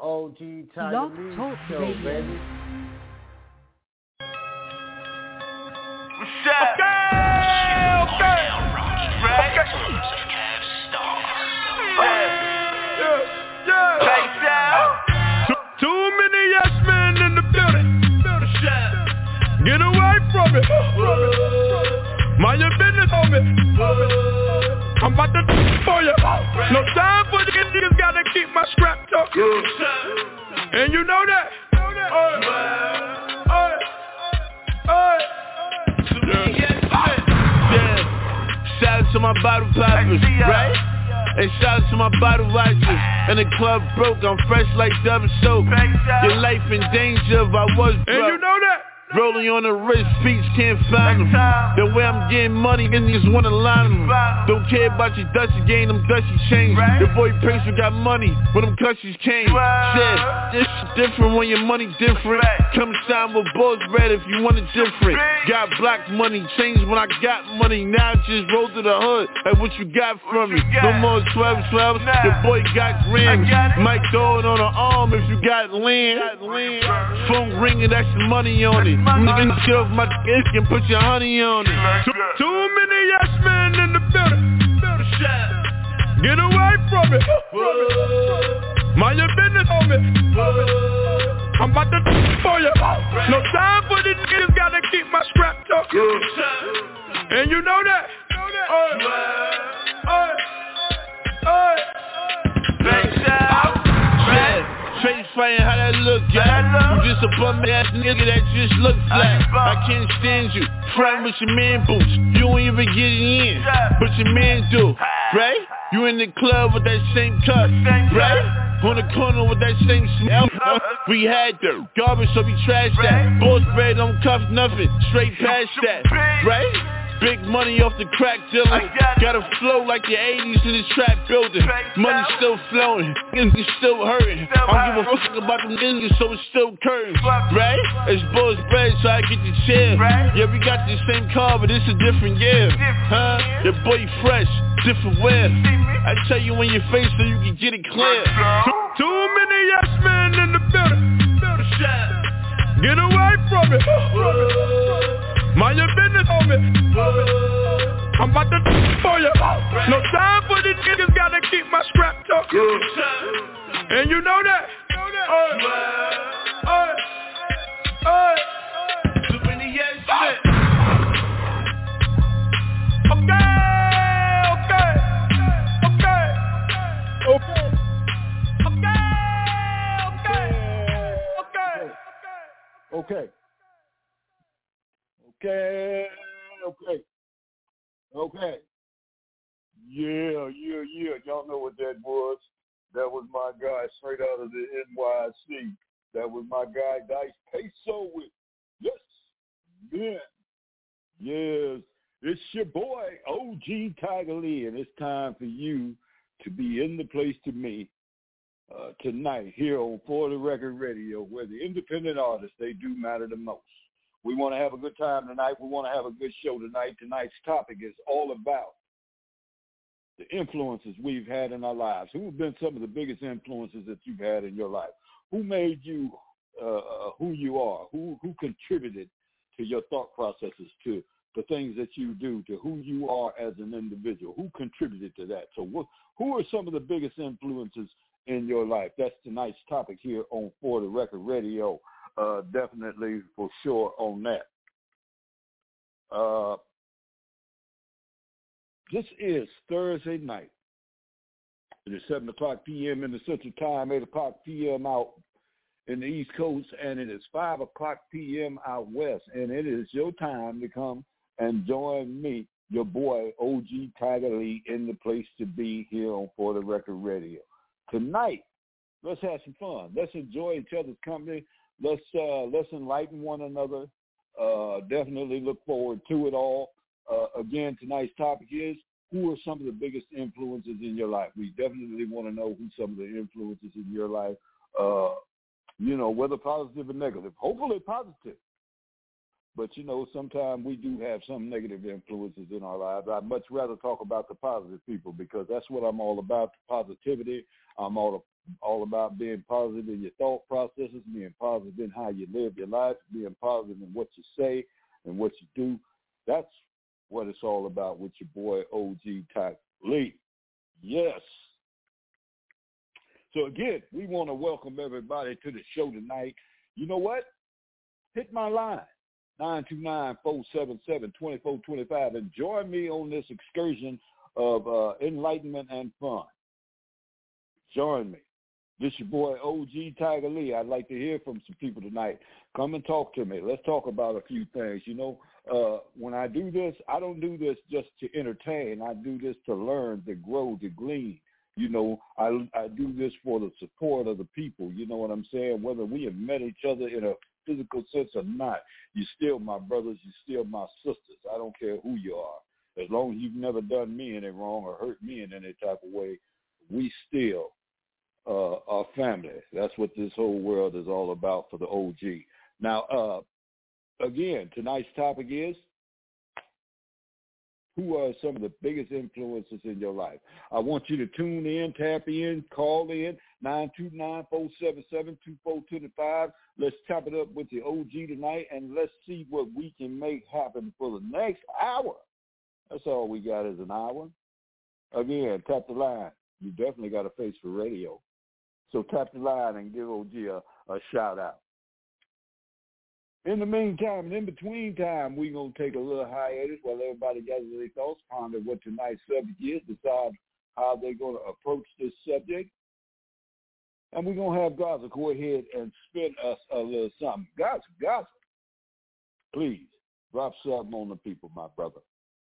OG Tiger Blog Lee Talk Show, Radio. baby. What's up? Okay. Right? Yeah. Too many yes men in the building. Get away from it. Mind your business, homie. I'm about to do for you. No time for these niggas, gotta keep my scrap up. And you know that. Yeah. Shout out to my bottle poppers, right? And shout out to my bottle watchers. And the club broke, I'm fresh like double soap. Your life in danger if I was broke. And you know that. Rolling on the wrist, speech can't find them. The way I'm getting money, niggas wanna line them. Don't care about your dusty game, them dusty chains. Your boy Prince got money when them cushies came. Shit, this different when your money different. Come sign with Boss Bread if you want it different. Got black money, changed when I got money. Now just roll to the hood, like what you got from me. No more 12-12s, your boy got grams. Might throw it on the arm if you got land. Phone ringing, that's the money on it. Nigga, get off my dick and put your honey on it. Too many yes men in the building. Get away from it. Mind your business, homie. I'm about to do for you. No time for these niggas, gotta keep my scrap up. And you know that. Face fighting, how that look, yeah? You just a bum ass nigga that just look flat. I can't stand you, frontin' with your man boots. You don't even get it in, but your man do, right? You in the club with that same cut, right? On the corner with that same smell. We had the garbage, so we trashed that. Boss Bread don't cuff nothing, straight past that, right? Big money off the crack dealer. Got a flow like the 80s in the trap building. Money still flowing, niggas still hurting. I don't give a fuck about them niggas, so it's still curtains, right? It's Boss Bread, so I get the chair. Yeah, we got the same car, but it's a different year. Huh? Your boy fresh, different wear. I tell you in your face so you can get it clear. Too many yes men in the building. Get away from it. Mind your business, homie. I'm about to do for you. No time for these niggas, gotta keep my scrap up. And you know that. Too many yes men. Okay. Yeah. Y'all know what that was. That was my guy straight out of the NYC. That was my guy Dice Peso with Yes, Man. Yes, it's your boy OG Tiger Lee, and it's time for you to be in the place to me tonight here on For the Record Radio, where the independent artists, they do matter the most. We want to have a good time tonight. We want to have a good show tonight. Tonight's topic is all about the influences we've had in our lives. Who have been some of the biggest influences that you've had in your life? Who made you who you are? Who contributed to your thought processes, to the things that you do, to who you are as an individual? Who contributed to that? So who are some of the biggest influences in your life? That's tonight's topic here on For the Record Radio. Definitely for sure on that. This is Thursday night. It is 7 o'clock p.m. in the Central Time, 8 o'clock p.m. out in the East Coast, and it is 5 o'clock p.m. out west. And it is your time to come and join me, your boy, OG Tiger Lee, in the place to be here on For the Record Radio. Tonight, let's have some fun. Let's enjoy each other's company. Let's enlighten one another. Definitely look forward to it all. Again, tonight's topic is, who are some of the biggest influences in your life? We definitely want to know who some of the influences in your life, whether positive or negative. Hopefully positive. But, sometimes we do have some negative influences in our lives. I'd much rather talk about the positive people, because that's what I'm all about, positivity. I'm all all about being positive in your thought processes, being positive in how you live your life, being positive in what you say and what you do. That's what it's all about with your boy OG Tyke Lee. Yes. So again, we want to welcome everybody to the show tonight. You know what? Hit my line, 929-477-2425, and join me on this excursion of enlightenment and fun. Join me. This your boy OG Tiger Lee. I'd like to hear from some people tonight. Come and talk to me. Let's talk about a few things. You know, when I do this, I don't do this just to entertain. I do this to learn, to grow, to glean. You know, I do this for the support of the people. You know what I'm saying? Whether we have met each other in a physical sense or not, you're still my brothers. You're still my sisters. I don't care who you are. As long as you've never done me any wrong or hurt me in any type of way, we still are family. That's what this whole world is all about for the OG. Now, again, tonight's topic is, who are some of the biggest influences in your life? I want you to tune in, tap in, call in, 929-477-2425. Let's chop it up with the OG tonight, and let's see what we can make happen for the next hour. That's all we got is an hour. Again, tap the line. You definitely got a face for radio. So tap the line and give OG a shout-out. In the meantime, and in between time, we're going to take a little hiatus while everybody gathers their thoughts, ponder what tonight's subject is, decide how they're going to approach this subject. And we're going to have Gaza go ahead and spin us a little something. Gaza, please, drop something on the people, my brother.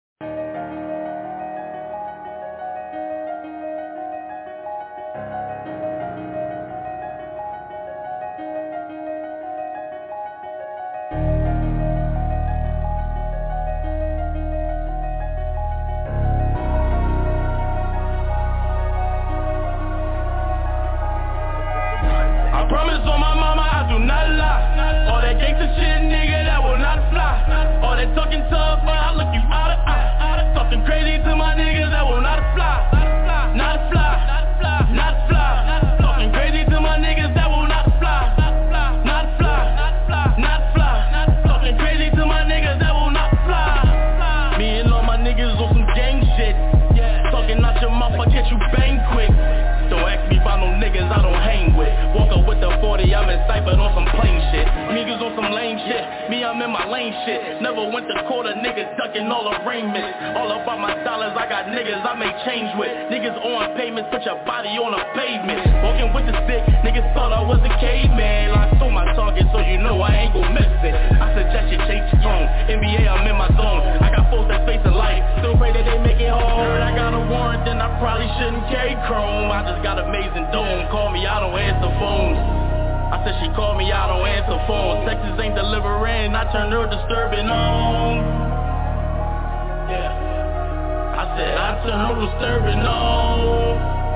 Talking tough, but I look you out of eye. Talking crazy to my niggas that will not fly. Not fly. Not fly. Talking crazy to my niggas that will not fly. Not fly. Not fly. Talking crazy to my niggas that will not fly. Me and all my niggas on some gang shit. Talking out your mouth, I catch you bang quick. Don't ask me about no niggas I don't hang with. Walk up with the 40, I'm in cypher on some plain shit. Niggas on some lame shit. Me, I'm in my lane shit. Never went to court, a nigga ducking all arraignments. All about my dollars, I got niggas I make change with. Niggas on payments, put your body on a pavement. Walking with the stick, niggas thought I was a caveman. I stole my target, so you know I ain't gon' miss it. I suggest you change your tone. NBA, I'm in my zone. I got folks that face in life, still pray that they make it hard. I got a warrant, then I probably shouldn't carry chrome. I just got amazing dome. Call me, I don't answer phones. I said she called me, I don't answer phones. Texas ain't delivering, I turn her disturbing on. Yeah. I said I turn her disturbing on.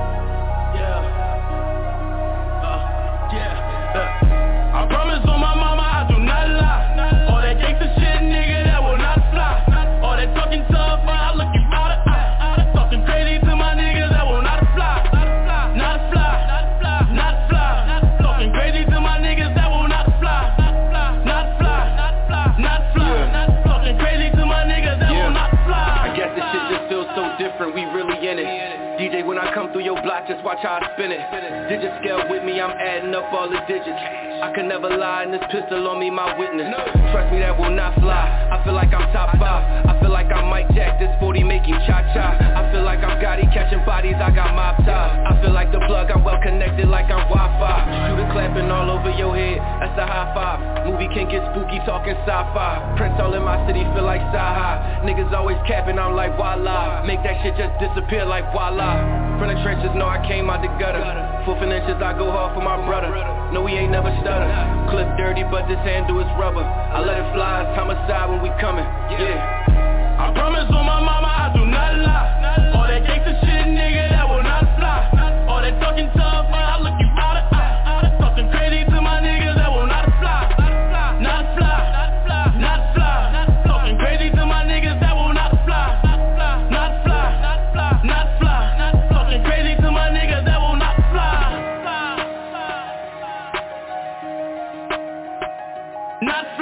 Yeah. I promise on my mama I do not lie. All that gangsta shit, nigga, that will not fly. All that talking tough, but I look you out of eye. Talking crazy to my niggas that will not fly. Not fly. Not fly. Talking crazy to my niggas that will not fly. Not fly. Not fly. Talking crazy to my niggas that will not fly. I guess this shit just feels so different, we really in it. DJ, when I come through your block, just watch how I spin it. Digit scale with me, I'm adding up all the digits. I can never lie, and this pistol on me, my witness. Trust me, that will not fly. I feel like I'm top 5. I feel like I'm Mike Jack, this 40 make you cha-cha. I feel like I'm Gotti catching bodies, I got mob ties. I feel like the plug, I'm well connected like I'm Wi-Fi. Shooter clapping all over your head, that's a high five. Movie can get spooky, talking sci-fi. Prince all in my city, feel like Saha. Niggas always capping, I'm like voila. Make that shit just disappear like voila. From the trenches, know I came out the gutter. Full inches, I go hard for my brother. No, we ain't never stutter. Clip dirty, but this handle is rubber. I let it fly, it's homicide when we coming. Yeah. I promise on my mama I do not lie. All that gangsta shit, nigga, that will not fly. All that talking tough, but I look you out of eye. Talking crazy to my niggas that will not fly. Not fly. Not fly. Talking crazy to my niggas that will not fly. Not fly. Not fly. Talking crazy to my niggas that will not fly.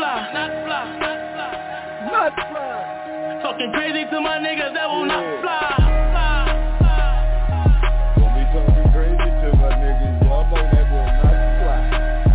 fly, not fly, not fly, not fly. Talking crazy to my niggas that will not fly. Don't be talking crazy to my niggas, y'all know that will not fly.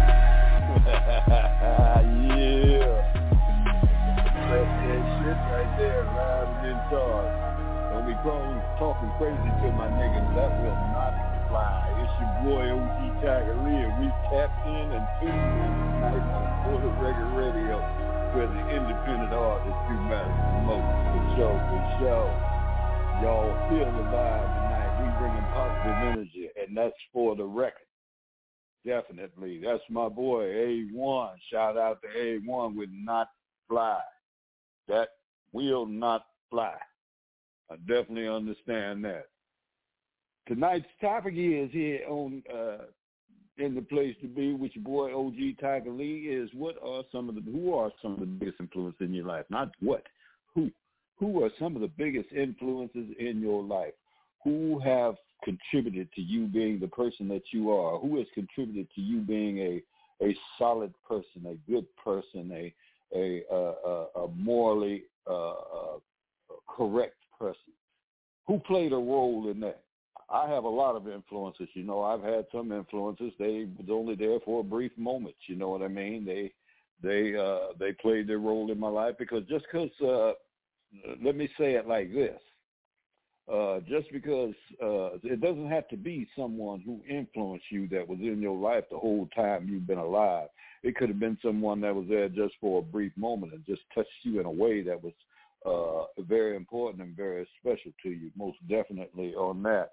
Yeah. That's that shit right there, live and in charge. Don't be talking crazy to my niggas, that will not fly. It's your boy OG Tiger Lee, and we tapped in and tuned in tonight on For the Record Radio, where the independent artists do matter the most. For show. Y'all feel the vibe tonight. We bringing positive energy, and that's For the Record. Definitely. That's my boy, A1. Shout out to A1 with Not Fly. That will not fly. I definitely understand that. Tonight's topic is here on In the Place to Be with your boy OG Tiger Lee is who are some of the biggest influences in your life? Not what, who. Who are some of the biggest influences in your life? Who have contributed to you being the person that you are? Who has contributed to you being a solid person, a good person, a morally correct person? Who played a role in that? I have a lot of influences. You know, I've had some influences. They was only there for a brief moment. You know what I mean? They played their role in my life because let me say it like this. Just because it doesn't have to be someone who influenced you that was in your life the whole time you've been alive. It could have been someone that was there just for a brief moment and just touched you in a way that was very important and very special to you, most definitely on that.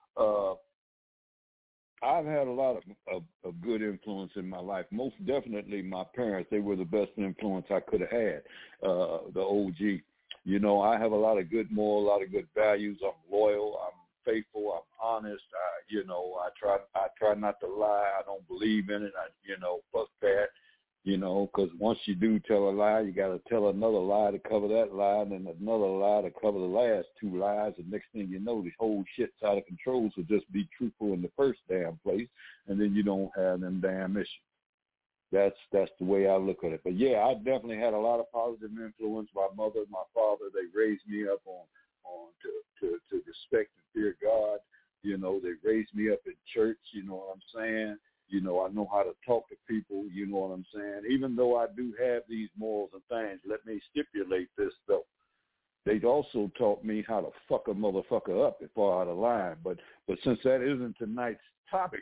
I've had a lot of good influence in my life. Most definitely my parents, they were the best influence I could have had, the OG. You know, I have a lot of good morals, a lot of good values. I'm loyal. I'm faithful. I'm honest. I try not to lie. I don't believe in it. Fuck that. Because once you do tell a lie, you got to tell another lie to cover that lie, and then another lie to cover the last two lies. And next thing you know, the whole shit's out of control. So just be truthful in the first damn place, and then you don't have them damn issues. That's the way I look at it. But yeah, I definitely had a lot of positive influence. My mother, my father, they raised me up on to respect and fear God. You know, they raised me up in church. You know what I'm saying? You know, I know how to talk to people. You know what I'm saying? Even though I do have these morals and things, let me stipulate this though. They also taught me how to fuck a motherfucker up before out of line. But since that isn't tonight's topic,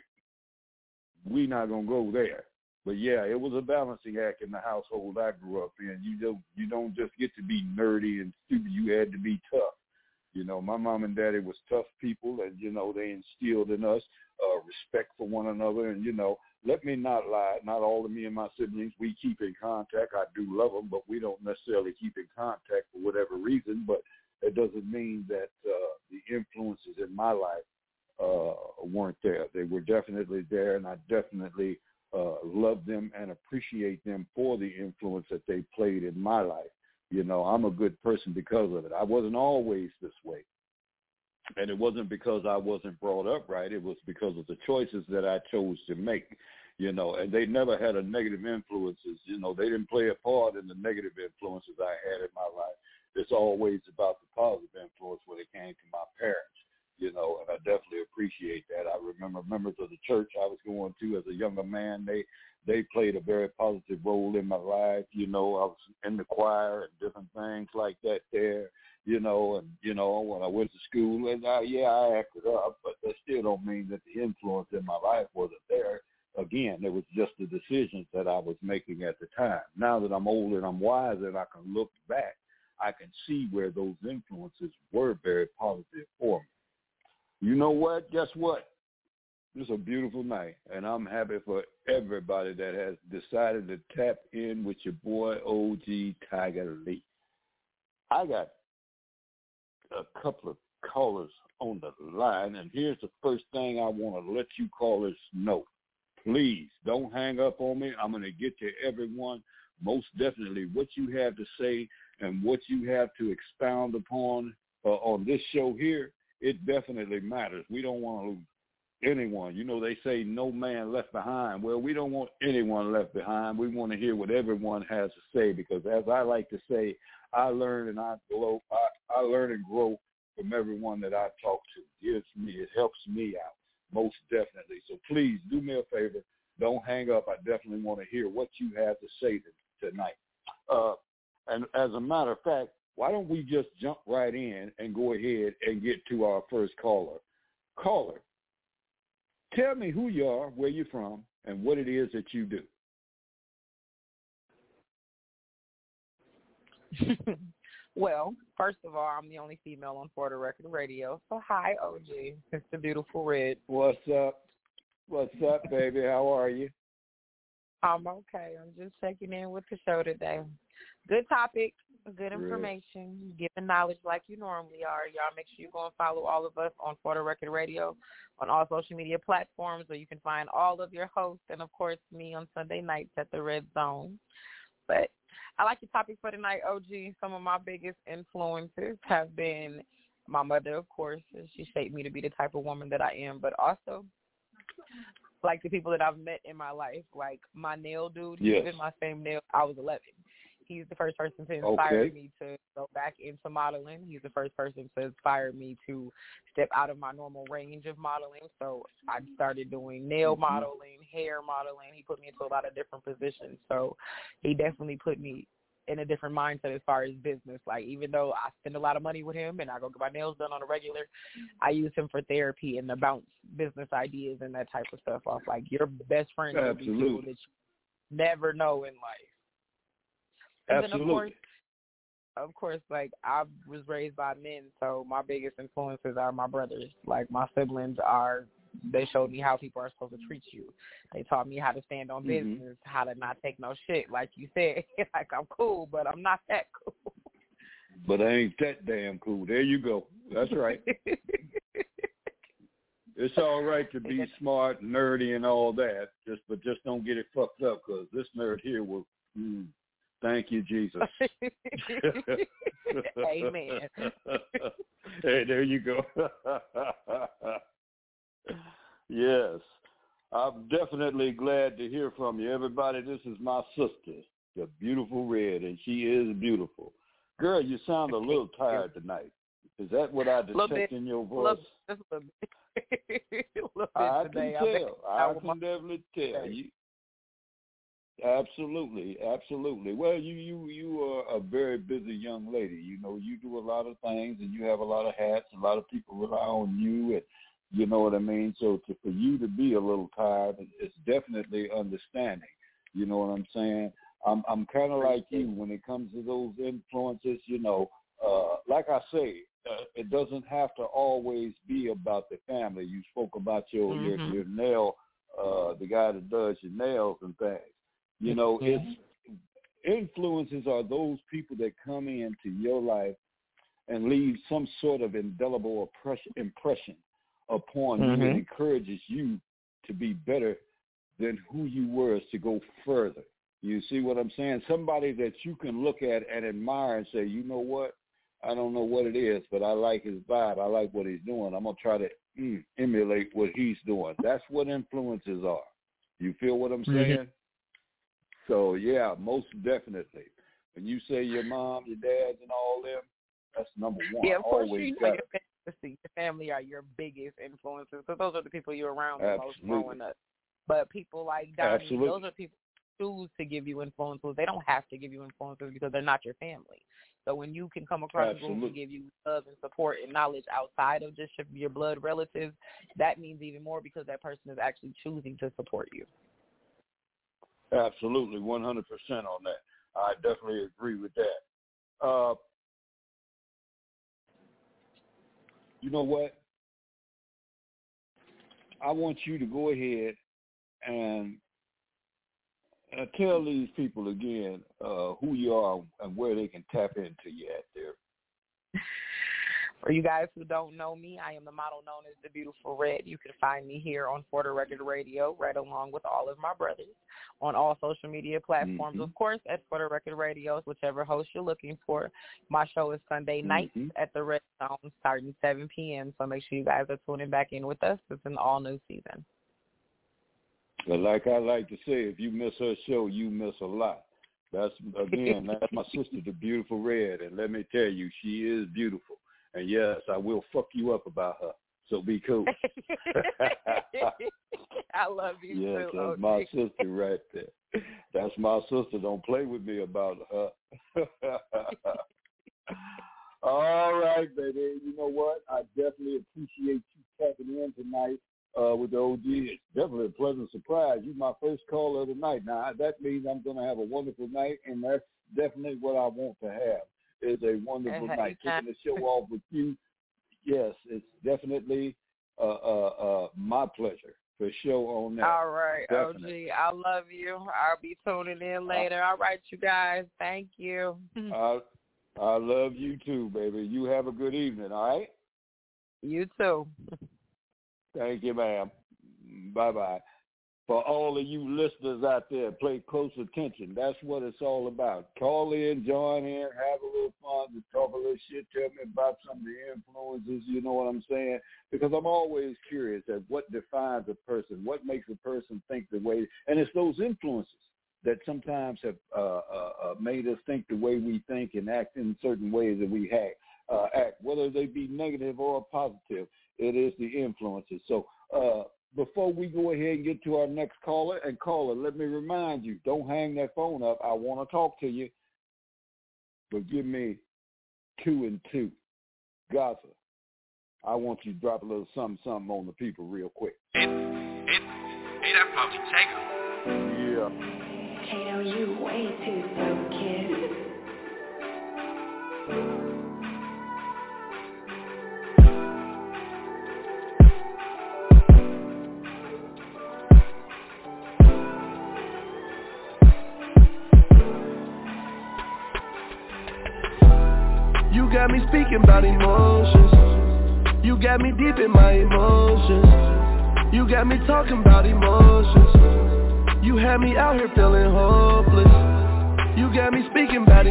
we not gonna go there. But yeah, it was a balancing act in the household I grew up in. You don't just get to be nerdy and stupid. You had to be tough. You know, my mom and daddy was tough people, and they instilled in us respect for one another. And let me not lie. Not all of me and my siblings, we keep in contact. I do love them, but we don't necessarily keep in contact for whatever reason. But it doesn't mean that the influences in my life weren't there. They were definitely there, and I definitely love them and appreciate them for the influence that they played in my life. I'm a good person because of it. I wasn't always this way. And it wasn't because I wasn't brought up right. It was because of the choices that I chose to make, and they never had a negative influences. They didn't play a part in the negative influences I had in my life. It's always about the positive influence when it came to my parents. And I definitely appreciate that. I remember members of the church I was going to as a younger man. They played a very positive role in my life. I was in the choir and different things like that there, when I went to school. And I acted up, but that still don't mean that the influence in my life wasn't there. Again, it was just the decisions that I was making at the time. Now that I'm older and I'm wiser and I can look back, I can see where those influences were very positive for me. You know what? Guess what? It's a beautiful night, and I'm happy for everybody that has decided to tap in with your boy, OG Tiger Lee. I got a couple of callers on the line, and here's the first thing I want to let you callers know. Please don't hang up on me. I'm going to get to everyone. Most definitely what you have to say and what you have to expound upon on this show here, it definitely matters. We don't want to lose. anyone. You know, they say no man left behind. Well, we don't want anyone left behind. We want to hear what everyone has to say because, as I like to say, I learn and I learn and grow from everyone that I talk to. It helps me out, most definitely. So please do me a favor. Don't hang up. I definitely want to hear what you have to say tonight. And as a matter of fact, why don't we just jump right in and go ahead and get to our first caller. Caller, tell me who you are, where you're from, and what it is that you do. Well, first of all, I'm the only female on For the Record Radio. So hi, OG. It's the beautiful Red. What's up? What's up, baby? How are you? I'm okay. I'm just checking in with the show today. Good topic, good information, giving knowledge like you normally are. Y'all make sure you go and follow all of us on For the Record Radio on all social media platforms where you can find all of your hosts and, of course, me on Sunday nights at the Red Zone. But I like your topic for tonight, OG. Some of my biggest influences have been my mother, of course. She shaped me to be the type of woman that I am, but also like the people that I've met in my life, like my nail dude. He's been my same nail. I was 11. He's the first person to inspire me to go back into modeling. He's the first person to inspire me to step out of my normal range of modeling. So I started doing nail modeling, hair modeling. He put me into a lot of different positions. So he definitely put me in a different mindset as far as business. Like, even though I spend a lot of money with him and I go get my nails done on a regular, I use him for therapy and to bounce business ideas and that type of stuff off. Like, your best friend will be people that you never know in life. And then, of course, like, I was raised by men, so my biggest influences are my brothers. Like, my siblings they showed me how people are supposed to treat you. They taught me how to stand on business, how to not take no shit. Like you said, like, I'm cool, but I'm not that cool. But I ain't that damn cool. There you go. That's right. It's all right to be smart, nerdy, and all that, but just don't get it fucked up, because this nerd here will... Thank you, Jesus. Amen. Hey, there you go. Yes. I'm definitely glad to hear from you. Everybody, this is my sister, the beautiful Red, and she is beautiful. Girl, you sound a little tired tonight. Is that what I detect in your voice? Just a little bit. I can tell. I can definitely tell. Absolutely. Well, you are a very busy young lady. You know, you do a lot of things, and you have a lot of hats. A lot of people rely on you, and you know what I mean. So for you to be a little tired, it's definitely understanding. You know what I'm saying? I'm kind of like you when it comes to those influences. You know, like I say, it doesn't have to always be about the family. You spoke about your nail, the guy that does your nails and things. You know, it's influences are those people that come into your life and leave some sort of indelible impression upon you and encourages you to be better than who you were, to go further. You see what I'm saying? Somebody that you can look at and admire and say, you know what? I don't know what it is, but I like his vibe. I like what he's doing. I'm going to try to emulate what he's doing. That's what influences are. You feel what I'm saying? So, yeah, most definitely. When you say your mom, your dad, and all them, that's number one. Yeah, of course, always you know your family are your biggest influences, because those are the people you're around the most growing up. But people like Donnie, those are people who choose to give you influences. They don't have to give you influences because they're not your family. So when you can come across a group and give you love and support and knowledge outside of just your blood relatives, that means even more, because that person is actually choosing to support you. Absolutely, 100% on that. I definitely agree with that. You know what? I want you to go ahead and tell these people again who you are and where they can tap into you at there. For you guys who don't know me, I am the model known as the Beautiful Red. You can find me here on For the Record Radio, right along with all of my brothers on all social media platforms, of course, at For the Record Radio, whichever host you're looking for. My show is Sunday nights at the Red Zone starting 7 p.m., so make sure you guys are tuning back in with us. It's an all-new season. But like I like to say, if you miss her show, you miss a lot. That's my sister, the Beautiful Red, and let me tell you, she is beautiful. And yes, I will fuck you up about her. So be cool. I love you too. Yes, that's my sister right there. That's my sister. Don't play with me about her. All right, baby. You know what? I definitely appreciate you tapping in tonight with the OG. It's definitely a pleasant surprise. You're my first caller of the night. Now, that means I'm going to have a wonderful night, and that's definitely what I want to have. Is a wonderful night. Taking the show off with you, yes, it's definitely my pleasure for show on that. All right, definitely. OG, I love you. I'll be tuning in later. All right, you guys, thank you. I love you too, baby. You have a good evening, all right? You too. Thank you, ma'am. Bye-bye. For all of you listeners out there, pay close attention. That's what it's all about. Call in, join in, have a little fun, talk a little shit, tell me about some of the influences, you know what I'm saying? Because I'm always curious at what defines a person, what makes a person think the way, and it's those influences that sometimes have made us think the way we think and act in certain ways that we act, whether they be negative or positive. It is the influences. So, before we go ahead and get to our next caller, let me remind you, don't hang that phone up. I want to talk to you, but give me 2 and 2. Gaza, I want you to drop a little something on the people real quick. Hey, that Puffy, take him. Yeah. Kato, you way too dope, kid. You got me speaking about emotions. You got me deep in my emotions. You got me talking about emotions. You had me out here feeling hopeless. You got me speaking about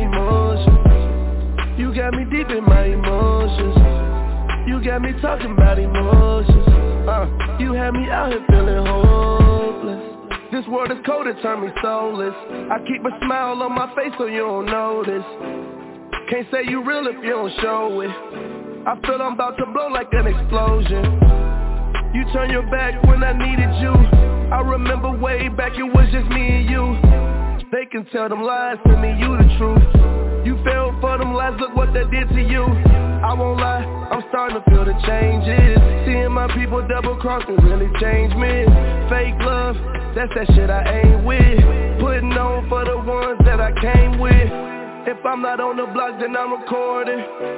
emotions. You got me deep in my emotions. You got me talking about emotions. You had me out here feeling hopeless. This world is cold, it turned me soulless. I keep a smile on my face so you don't notice. Can't say you real if you don't show it. I feel I'm about to blow like an explosion. You turn your back when I needed you. I remember way back it was just me and you. They can tell them lies to me, you the truth. You fell for them lies, look what that did to you. I won't lie, I'm starting to feel the changes. Seeing my people double crossing really changed me. Fake love, that's that shit I ain't with. Putting on for the ones that I came with. If I'm not on the block, then I'm recording.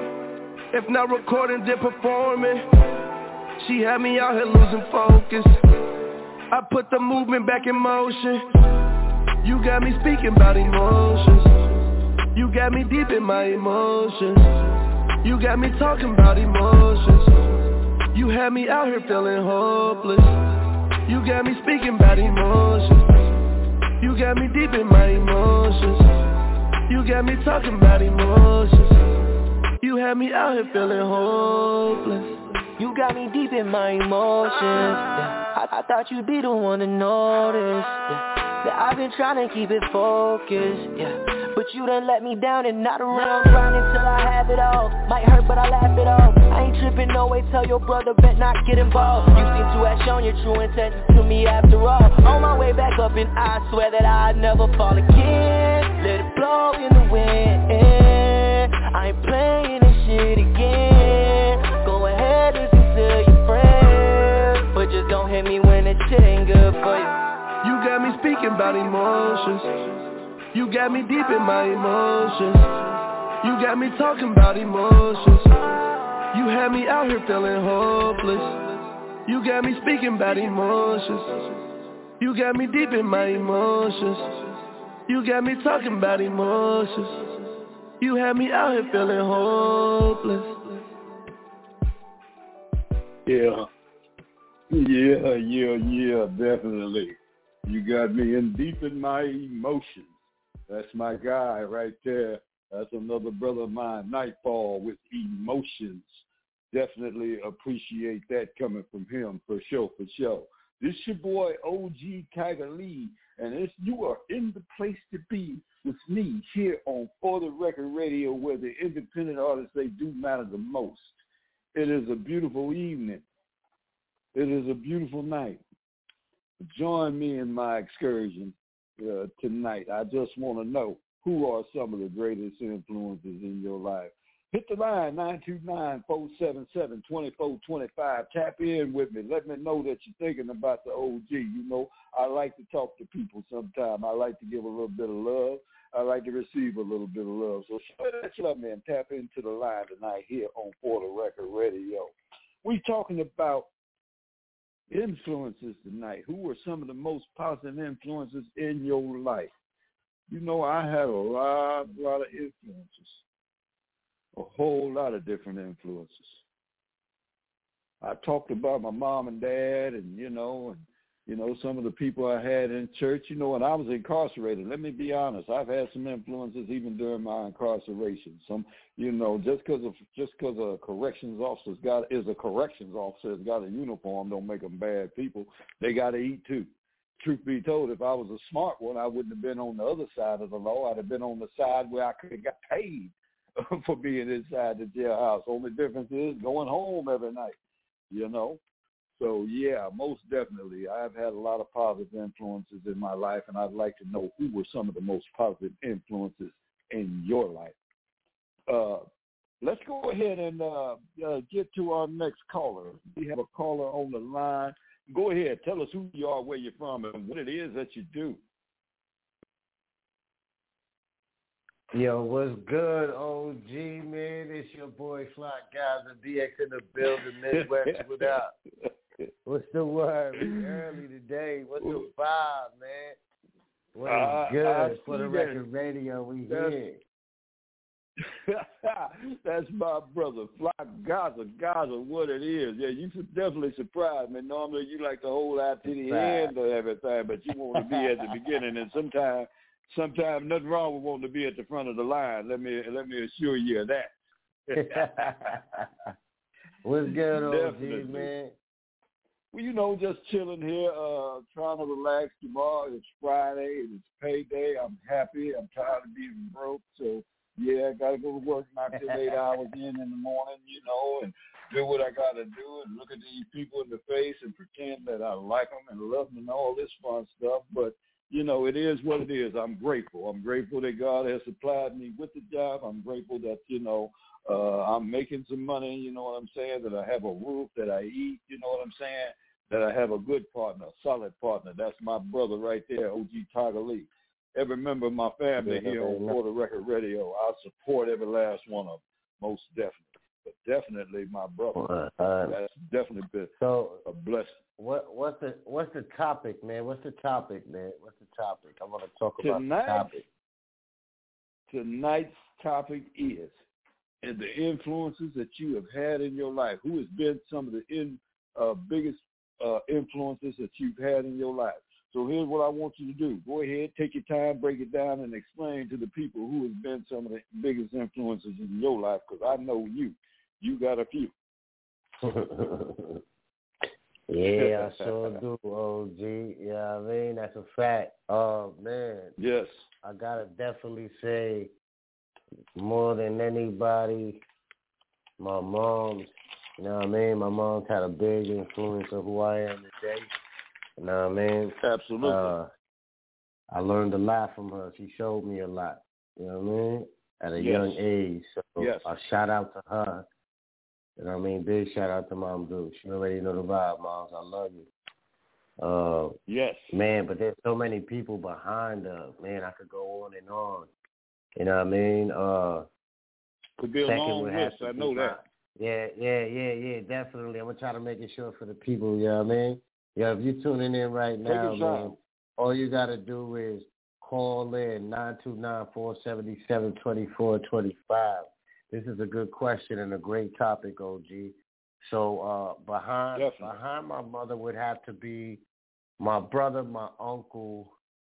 If not recording, then performing. She had me out here losing focus. I put the movement back in motion. You got me speaking about emotions. You got me deep in my emotions. You got me talking about emotions. You had me out here feeling hopeless. You got me speaking about emotions. You got me deep in my emotions. You got me talking about emotions. You had me out here feeling hopeless. You got me deep in my emotions. Yeah. I thought you'd be the one to notice. Yeah. That I've been trying to keep it focused. Yeah. But you done let me down and not around grinding till I have it all. Might hurt but I laugh it off. I ain't tripping no way, tell your brother bet not get involved. You seem to have shown your true intentions to me after all. On my way back up and I swear that I'd never fall again. Let it blow in the wind. I ain't playing this shit again. Go ahead, listen to your friends, but just don't hit me when the shit ain't good for you. You got me speaking about emotions. You got me deep in my emotions. You got me talking about emotions. You had me out here feeling hopeless. You got me speaking about emotions. You got me deep in my emotions. You got me talking about emotions. You had me out here feeling hopeless. Yeah, definitely. You got me in deep in my emotions. That's my guy right there. That's another brother of mine, Nightfall with Emotions. Definitely appreciate that coming from him for sure. This your boy OG Tiger Lee, and you are in the place to be with me here on For the Record Radio, where the independent artists, they do matter the most. It is a beautiful evening. It is a beautiful night. Join me in my excursion tonight. I just want to know, who are some of the greatest influences in your life? Hit the line, 929-477-2425. Tap in with me. Let me know that you're thinking about the OG. You know, I like to talk to people sometime. I like to give a little bit of love. I like to receive a little bit of love. So show that love, man. Tap into the line tonight here on For the Record Radio. We're talking about influences tonight. Who are some of the most positive influences in your life? You know, I had a lot of influences. A whole lot of different influences. I talked about my mom and dad and some of the people I had in church. You know, when I was incarcerated, let me be honest, I've had some influences even during my incarceration. Some, just because a corrections officer's got a uniform don't make them bad people. They got to eat too. Truth be told, if I was a smart one, I wouldn't have been on the other side of the law. I'd have been on the side where I could have got paid for being inside the jailhouse. Only difference is going home every night, So, yeah, most definitely. I've had a lot of positive influences in my life, and I'd like to know who were some of the most positive influences in your life. Let's go ahead and get to our next caller. We have a caller on the line. Go ahead. Tell us who you are, where you're from, and what it is that you do. Yo, what's good, OG, man? It's your boy, Fly Gaza, DX in the building, Midwest without. What's the word? We early today. What's the vibe, man? What's good? For the Record Radio, we here. That's my brother, Fly Gaza, what it is. Yeah, you definitely surprised me. Normally you like to hold out to the end of everything, but you want to be at the beginning, and sometimes nothing wrong with wanting to be at the front of the line. Let me assure you of that. What's good, OG, man? Well, just chilling here, trying to relax. Tomorrow it's Friday and it's payday. I'm happy. I'm tired of being broke, so yeah, I gotta go to work, knock till 8 hours in the morning, and do what I gotta do, and look at these people in the face and pretend that I like them and love them and all this fun stuff. But it is what it is. I'm grateful. I'm grateful that God has supplied me with the job. I'm grateful that, I'm making some money, you know what I'm saying, that I have a roof, that I eat, you know what I'm saying, that I have a good partner, a solid partner. That's my brother right there, OG Tiger Lee. Every member of my family here on For the Record Radio, I support every last one of them, most definitely. But definitely my brother. That's definitely been a blessing. What's the topic, man? I want to talk about the topic. Tonight's topic is the influences that you have had in your life. Who has been some of the biggest influences that you've had in your life? So here's what I want you to do. Go ahead, take your time, break it down, and explain to the people who has been some of the biggest influences in your life, because I know you. You got a few. Yeah, I sure do, OG. Yeah, I mean, that's a fact. Oh, man. Yes. I got to definitely say, more than anybody, my mom's, you know what I mean? My mom's had a big influence on who I am today. You know what I mean? Absolutely. I learned a lot from her. She showed me a lot, you know what I mean? At a young age. So a shout out to her. You know what I mean? Big shout out to Mom Duke. She already know the vibe, Moms. I love you. Yes. Man, but there's so many people behind her. Man, I could go on and on. You know what I mean? Could be a long list. I know that. Yeah, definitely. I'm going to try to make it short for the people, you know what I mean? Yeah, if you're tuning in right now, man, all you got to do is call in 929-477-2425. This is a good question and a great topic, OG. So behind my mother would have to be my brother, my uncle,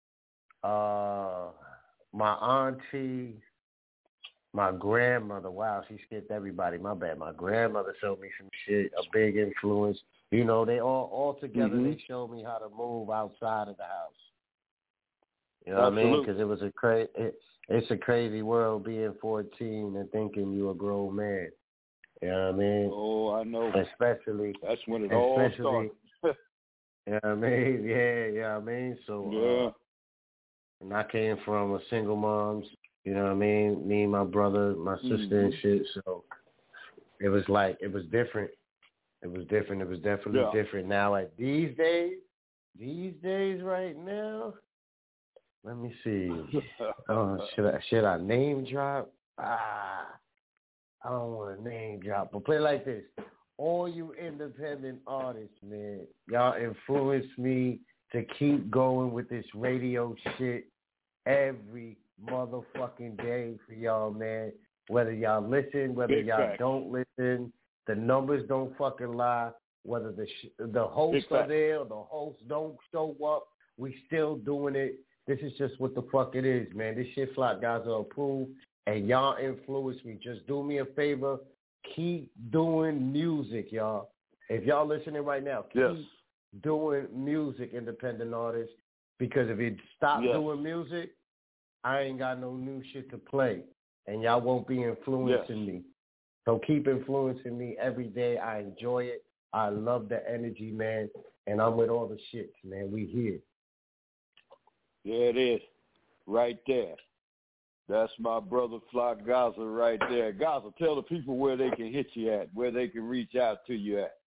my auntie, my grandmother. Wow, she skipped everybody. My bad. My grandmother showed me some shit, a big influence. You know, they all together, they showed me how to move outside of the house. You know what I mean? Because it was it's a crazy world being 14 and thinking you a grown man. You know what I mean? Oh, I know. Especially. That's when it all started. You know what I mean? Yeah, you know what I mean? So, and I came from a single mom's, you know what I mean? Me and my brother, my sister and shit. So it was different. It was different. It was definitely different. Now, like these days right now, let me see. Should I name drop? I don't want to name drop, but play it like this. All you independent artists, man, y'all influenced me to keep going with this radio shit every motherfucking day for y'all, man. Whether y'all listen, whether y'all don't listen, the numbers don't fucking lie. Whether the hosts are there or the hosts don't show up, we still doing it. This is just what the fuck it is, man. This shit Flock Guys are approved, and y'all influence me. Just do me a favor. Keep doing music, y'all. If y'all listening right now, keep doing music, independent artists, because if you stop doing music, I ain't got no new shit to play, and y'all won't be influencing me. So keep influencing me every day. I enjoy it. I love the energy, man, and I'm with all the shits, man. We here. There it is, right there. That's my brother Flock Gaza right there. Gaza, tell the people where they can hit you at, where they can reach out to you at.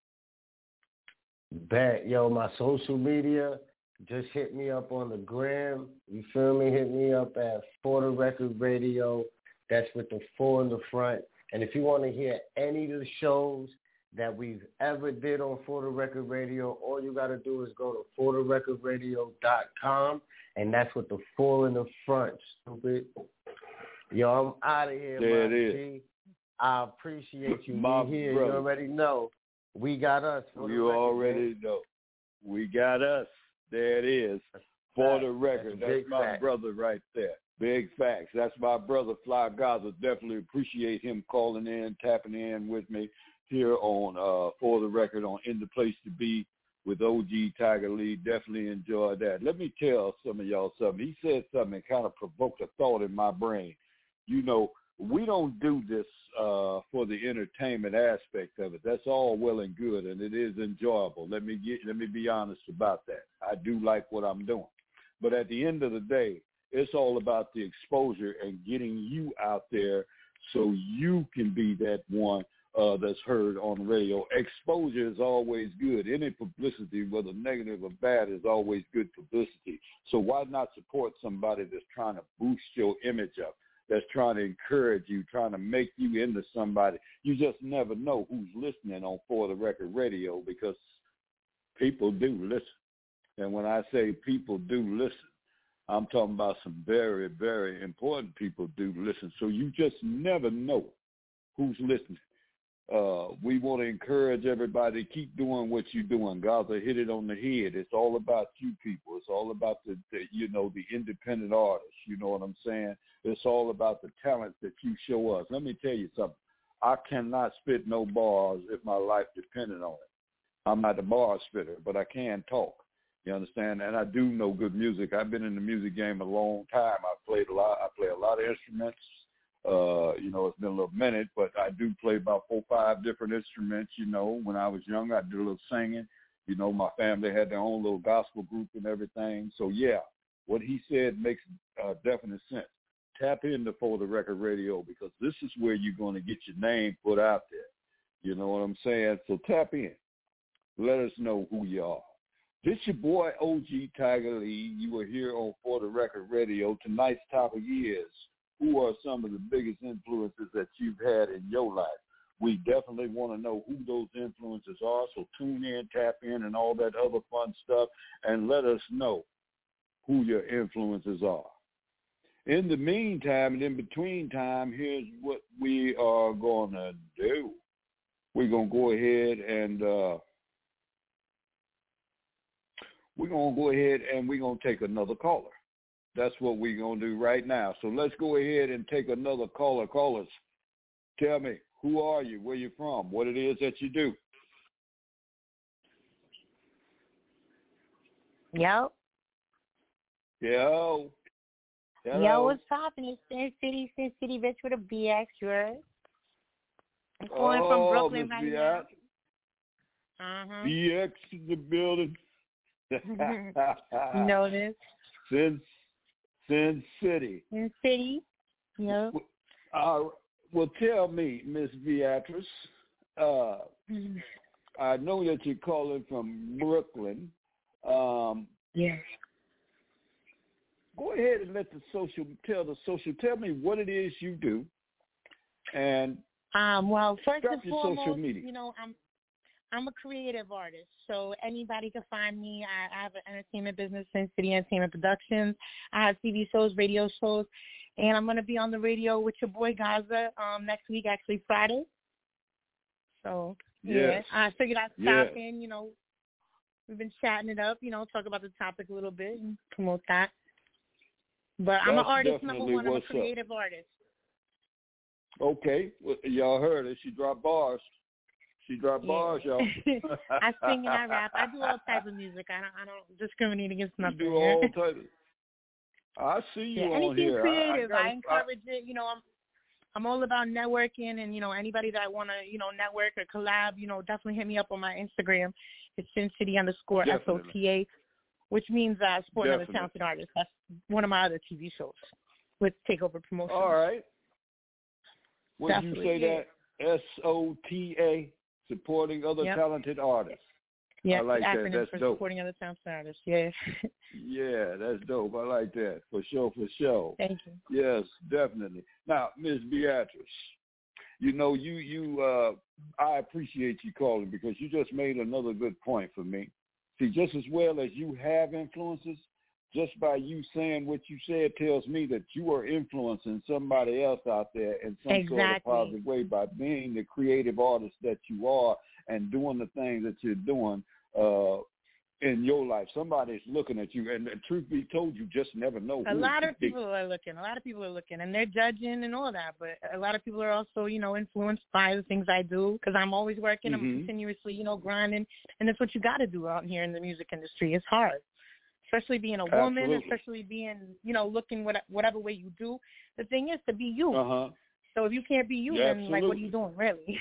Bet, yo, my social media, just hit me up on the gram. You feel me? Hit me up at For the Record Radio. That's with the 4 in the front. And if you want to hear any of the shows that we've ever did on For the Record Radio, all you got to do is go to fortherecordradio.com, and that's with the 4 in the front, stupid. Yo, I'm out of here, there my it G. is. I appreciate you my being here. Brother. You already know. We got us. You already know. We got us. There it is. For the record. That's my brother right there. Big facts. That's my brother, Fly Gaza. Definitely appreciate him calling in, tapping in with me here on For the Record on In the Place to Be with OG Tiger Lee. Definitely enjoyed that. Let me tell some of y'all something. He said something that kind of provoked a thought in my brain. You know, we don't do this for the entertainment aspect of it. That's all well and good, and it is enjoyable. Let me be honest about that. I do like what I'm doing. But at the end of the day, it's all about the exposure and getting you out there so you can be that one that's heard on the radio. Exposure is always good. Any publicity, whether negative or bad, is always good publicity. So why not support somebody that's trying to boost your image up, that's trying to encourage you, trying to make you into somebody? You just never know who's listening on For the Record Radio, because people do listen. And when I say people do listen, I'm talking about some very, very important people do listen. So you just never know who's listening. We want to encourage everybody to keep doing what you're doing. Gaza hit it on the head. It's all about you people. It's all about the independent artists. You know what I'm saying? It's all about the talent that you show us. Let me tell you something. I cannot spit no bars if my life depended on it. I'm not a bar spitter, but I can talk. You understand? And I do know good music. I've been in the music game a long time. I play a lot of instruments. It's been a little minute, but I do play about 4 or 5 different instruments. You know, when I was young, I did a little singing. You know, my family had their own little gospel group and everything. So, yeah, what he said makes definite sense. Tap into For the Record Radio, because this is where you're going to get your name put out there. You know what I'm saying? So tap in. Let us know who you are. This your boy, OG Tiger Lee. You are here on For the Record Radio. Tonight's topic is, who are some of the biggest influences that you've had in your life? We definitely want to know who those influences are, so tune in, tap in, and all that other fun stuff, and let us know who your influences are. In the meantime and in between time, here's what we are going to do. we're going to go ahead and we're going to take another caller. That's what we're going to do right now. So let's go ahead and take another caller. Callers, tell me, who are you, where you from, what it is that you do. Yo. Yo. Hello. Yo, what's poppin'? It's Sin City bitch with a BX, yours. I'm calling from Brooklyn right now. BX in the building. You know this. Sin City. Sin City. Yep. Well, tell me, Miss Beatrice, I know that you're calling from Brooklyn. Yes. Go ahead and tell me what it is you do. And well, first and social foremost, media. you know, I'm a creative artist, so anybody can find me. I have an entertainment business, Sin City Entertainment Productions. I have TV shows, radio shows, and I'm going to be on the radio with your boy Gaza next week, actually Friday. So, yes. I figured I'd stop in, you know. We've been chatting it up, you know, talk about the topic a little bit and promote that. But I'm an artist, number one. I'm a creative artist. Okay. Well, y'all heard it. She dropped bars. Bars, y'all. I sing and I rap. I do all types of music. I don't discriminate against nothing. You do all types. I see you on anything here. Creative. I encourage it. You know, I'm all about networking, and you know, anybody that want to, you know, network or collab, you know, definitely hit me up on my Instagram. It's SinCity_SOTA, which means support another talented artist. That's one of my other TV shows with Takeover Promotions. All right. Would you say that SOTA, supporting other talented artists? Yeah, I like that. That's for dope. Supporting other talented artists. Yeah. Yeah, that's dope. I like that. For sure. Thank you. Yes, definitely. Now, Ms. Beatrice, you know, I appreciate you calling because you just made another good point for me. See, just as well as you have influences, just by you saying what you said tells me that you are influencing somebody else out there in some sort of positive way by being the creative artist that you are and doing the things that you're doing in your life. Somebody's looking at you, and truth be told, you just never know. A lot of people are looking, and they're judging and all that, but a lot of people are also, you know, influenced by the things I do because I'm always working. I'm continuously, you know, grinding, and that's what you got to do out here in the music industry. It's hard. Especially being a woman, especially being, you know, looking whatever way you do. The thing is to be you. So if you can't be you, then, like, what are you doing, really?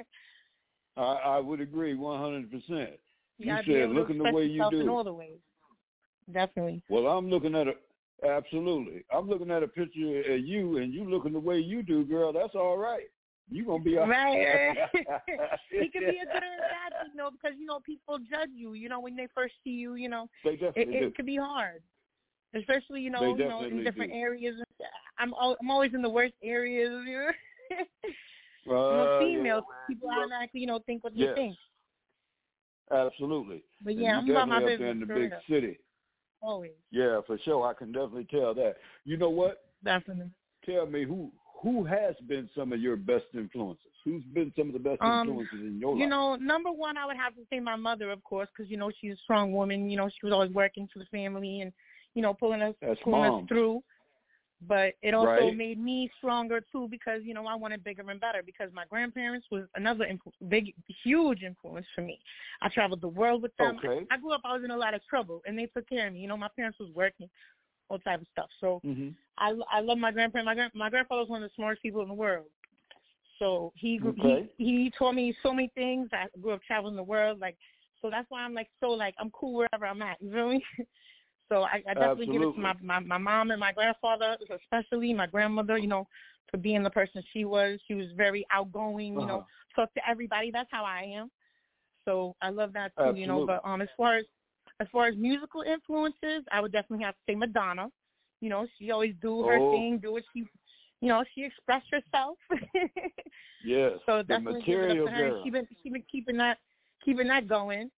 I would agree 100%. You said looking the way you do. In all the ways. Definitely. Well, I'm looking at absolutely. I'm looking at a picture of you, and you looking the way you do, girl. That's all right. You're going to be all right. It can be a good or a bad thing, you know, because, you know, people judge you, you know, when they first see you, you know. They definitely do. It could be hard, especially, you know, in different areas. I'm always in the worst areas, you know. I'm a female. People automatically, you know, think what they think. Absolutely. But, yeah, I'm about my business. Up there in the big city. Always. Yeah, for sure. I can definitely tell that. You know what? Definitely. Tell me who has been some of your best influences? Who's been some of the best influences in your life? You know, number one, I would have to say my mother, of course, because, you know, she's a strong woman. You know, she was always working for the family and, you know, pulling us through. But it also made me stronger, too, because, you know, I wanted bigger and better because my grandparents was another huge influence for me. I traveled the world with them. Okay. I grew up, I was in a lot of trouble, and they took care of me. You know, my parents was working, all type of stuff. So I love my grandparents. My grandfather was one of the smartest people in the world. So he taught me so many things. I grew up traveling the world, like, so that's why I'm like I'm cool wherever I'm at. You feel me? So I definitely give it to my mom and my grandfather, especially my grandmother. You know, for being the person she was. She was very outgoing. You know, talk to everybody. That's how I am. So I love that too. Absolutely. You know, but as far as musical influences, I would definitely have to say Madonna. You know, she always do her thing, do what she, you know, she expressed herself. Yes. So definitely give it up to her. Girl. She been keeping that going.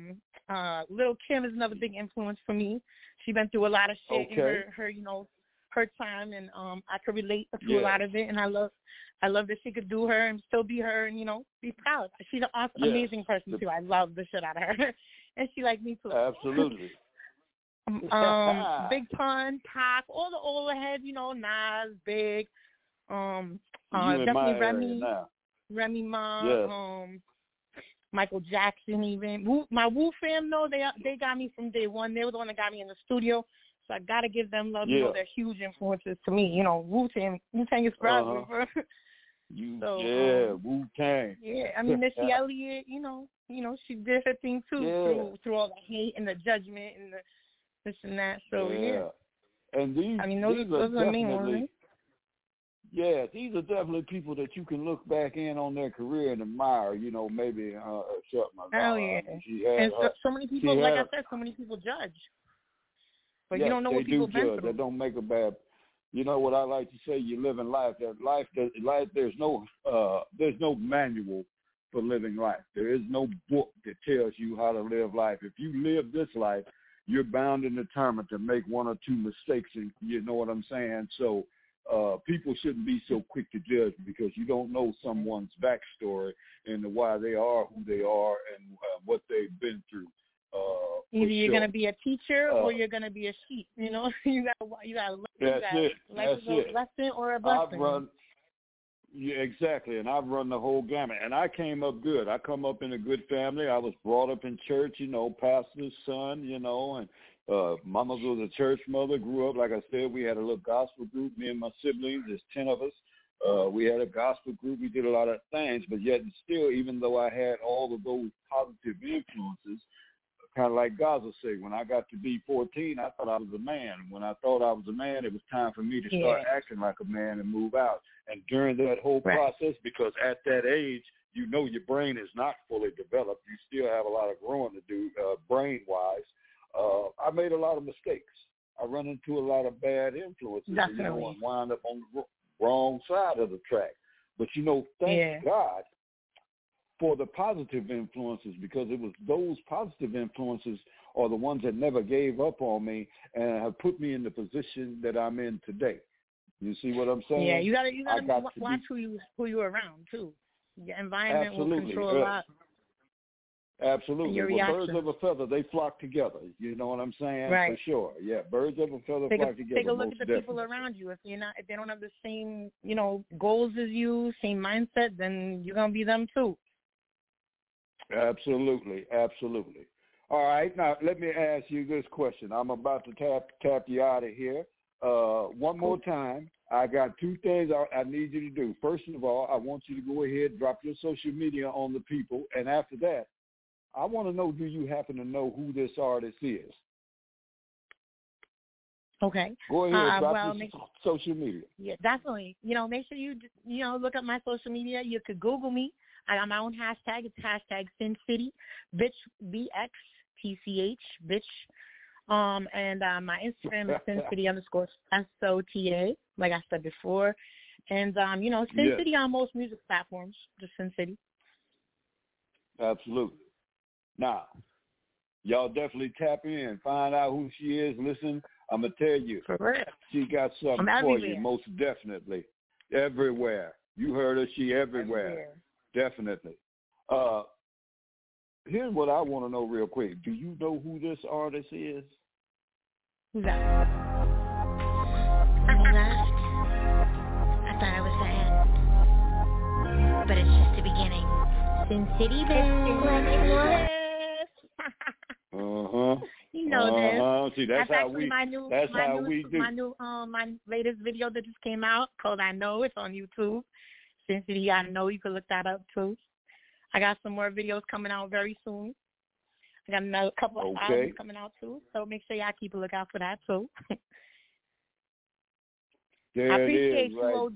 Lil' Kim is another big influence for me. She been through a lot of shit in her, you know, her time, and I could relate to a lot of it, and I love that she could do her and still be her, and be proud. She's an awesome, amazing person too. I love the shit out of her, and she like me too. Absolutely. Big Pun, Pac, all the overhead, Nas, Big, definitely Remy Ma, Michael Jackson, even my Wu fam. No, they got me from day one. They were the one that got me in the studio, so I gotta give them love. They're huge influences to me. Wu-Tang is forever. Wu-Tang. Yeah, I mean Missy Elliott. She did her thing too through all the hate and the judgment and the this and that. So and those are the main ones. Right? Yeah, these are definitely people that you can look back in on their career and admire, maybe something. Hell yeah. And so many people, like I said, so many people judge. But you don't know what people been through. That don't make a bad. You know what I like to say? You live in life. There's no manual for living life. There is no book that tells you how to live life. If you live this life, you're bound and determined to make one or two mistakes. And you know what I'm saying? So. People shouldn't be so quick to judge because you don't know someone's backstory and why they are who they are and what they've been through. Either you're going to be a teacher or you're going to be a sheep. You got to lesson or a blessing. Exactly, and I've run the whole gamut. And I came up good. I come up in a good family. I was brought up in church, pastor's son, and Mama was a church mother, grew up, like I said, we had a little gospel group, me and my siblings, there's 10 of us. We had a gospel group, we did a lot of things, but yet and still, even though I had all of those positive influences, kind of like Gaza said, when I got to be 14, I thought I was a man. When I thought I was a man, it was time for me to start acting like a man and move out. And during that whole process, because at that age, your brain is not fully developed, you still have a lot of growing to do brain-wise. I made a lot of mistakes. I run into a lot of bad influences, and wind up on the wrong side of the track. But thank God for the positive influences, because it was those positive influences are the ones that never gave up on me and have put me in the position that I'm in today. You see what I'm saying? Yeah, you gotta watch who you're around too. Your environment will control a lot. Absolutely. Birds of a feather, they flock together. You know what I'm saying? Right. For sure. Yeah, birds of a feather flock together. Take a look at the people around you. If they don't have the same, goals as you, same mindset, then you're gonna be them too. Absolutely. All right, now let me ask you this question. I'm about to tap you out of here. One more time. I got two things I need you to do. First of all, I want you to go ahead, drop your social media on the people, and after that, I want to know, do you happen to know who this artist is? Okay. Go ahead, drop your social media. Yeah, definitely. Make sure you look up my social media. You could Google me. I got my own hashtag. It's hashtag Sin City, bitch, BXTCH, bitch. And my Instagram is Sin City _SOTA, like I said before. And, Sin City on most music platforms, just Sin City. Absolutely. Now, y'all definitely tap in, find out who she is. Listen, I'm going to tell you, she got something for you, most definitely. Everywhere. You heard her, she everywhere. Definitely. Here's what I want to know real quick. Do you know who this artist is? Who's that? I thought I was sad. But it's just the beginning. Sin City, bitch. You know this. See, that's how we do. My latest video that just came out called I Know. It's on YouTube. Sin City, I Know. You can look that up too. I got some more videos coming out very soon. I got another couple of albums coming out too. So make sure y'all keep a lookout for that too. I appreciate you, OG.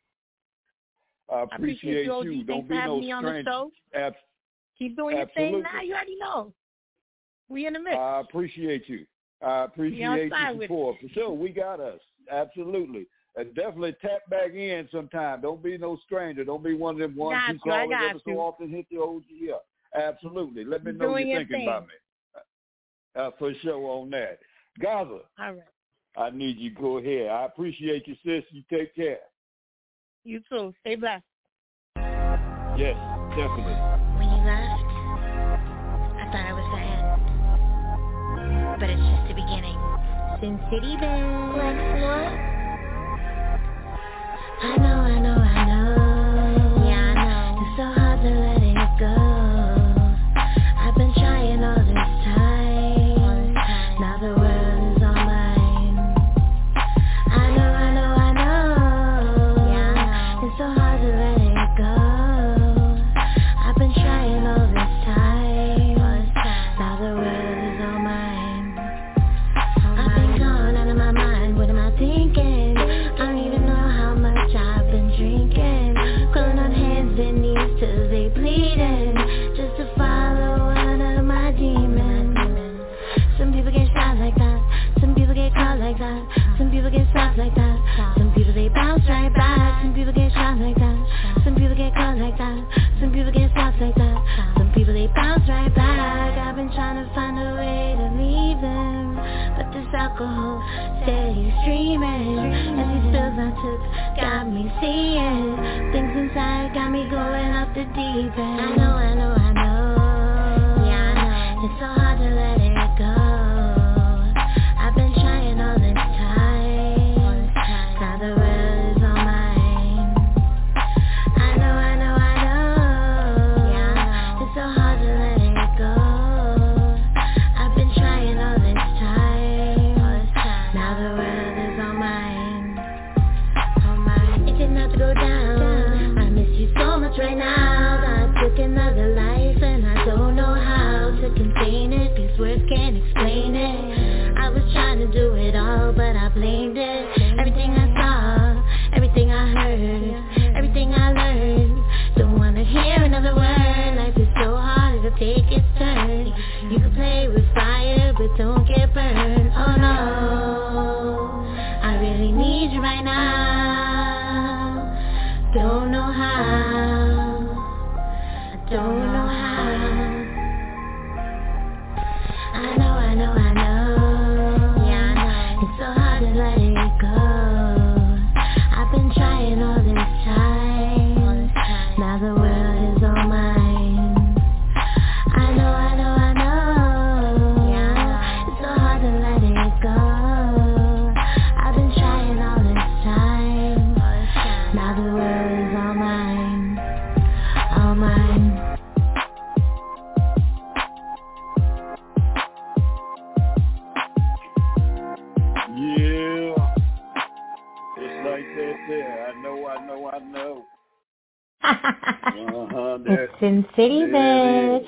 I appreciate you, OG. Don't be no stranger. Keep doing your thing now. You already know. We in the mix. I appreciate you. I appreciate your support. For sure, we got us. Absolutely. And definitely tap back in sometime. Don't be no stranger. Don't be one of them ones who call every so often hit the OG up. Absolutely. Let me know you're thinking about me. For sure on that. Gaza. All right. I need you to go ahead. I appreciate you, sis. You take care. You too. Stay blessed. Yes, definitely. When you left, I thought it was the end. But it's just the beginning. Sin City, babe. Like what? I know. Yeah, I know. It's so hard to let it go. I've been trying all this time. Now the world is all mine. I know. Yeah, I know. It's so hard to let it go. I've been trying all this time. Now the world is all mine. I've been gone out of my mind. What am I thinking? I don't even know how much I've been drinking. Crawling on hands and knees till they bleeding, just to follow one of my demons. Some people get shot like that. Some people get caught like that. Some people get slapped like that. Some people they bounce right back. Some people get shot like that. Some people get caught like that. Some people get slapped like that. Some people they bounce right back. I've been trying to find a way to leave them, but this alcohol steady streaming. And these pills I took got me seeing things inside, got me going up the deep end. I know. Yeah, I know. It's so hard to let it go. I've been trying all this time. Now the world is all mine. I know. Yeah, I know. It's so hard to let it go. I've been trying all this time. Now the world is all mine. It didn't have to go down. I miss you so much right now. I took another life and I don't know how to contain it. These words can't explain it. I was trying to do it all, but I blamed it. Everything I saw, everything I heard, everything I learned. Don't wanna hear another word. Life is so hard, it'll take its turn. You can play with fire, but don't get burned. Oh no, I really need you right now. Don't know how. I don't know how. I know. Yeah, I know. It's so hard to let it go. I've been trying all this time. Now the world is all mine. I know. Yeah, I know. It's so hard to let it go. I've been trying all this time. Now the world is all mine. All mine. Yeah. Just like that there. I know. It's Sin City, bitch.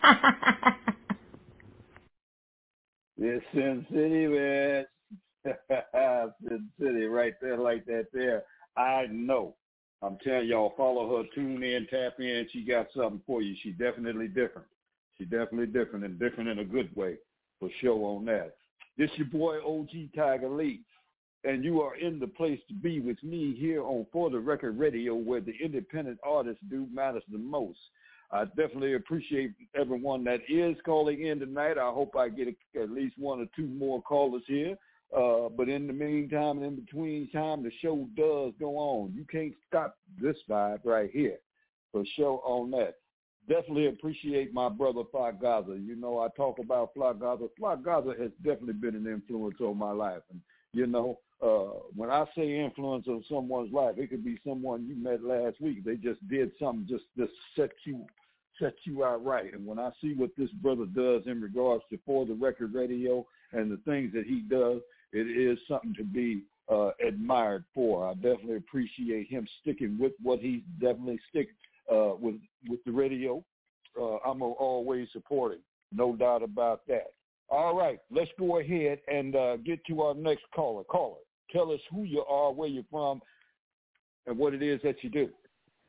It's Sin City, bitch. Sin City, right there, like that there. I know. I'm telling y'all, follow her, tune in, tap in. She got something for you. She's definitely different. and different in a good way, for sure on that. This your boy, OG Tiger Lee, and you are in the place to be with me here on For the Record Radio, where the independent artists do matters the most. I definitely appreciate everyone that is calling in tonight. I hope I get at least one or two more callers here. But in the meantime and in between time, the show does go on. You can't stop this vibe right here, for sure on that. Definitely appreciate my brother Fly Gaza. You know, I talk about Fly Gaza. Fly Gaza has definitely been an influence on my life. And, you know, when I say influence on someone's life, it could be someone you met last week. They just did something just set you out right. And when I see what this brother does in regards to For the Record Radio and the things that he does, it is something to be admired for. I definitely appreciate him sticking with what he's definitely sticking with the radio. I'm always supporting, no doubt about that. All right, let's go ahead and get to our next caller. Caller, tell us who you are, where you're from, and what it is that you do.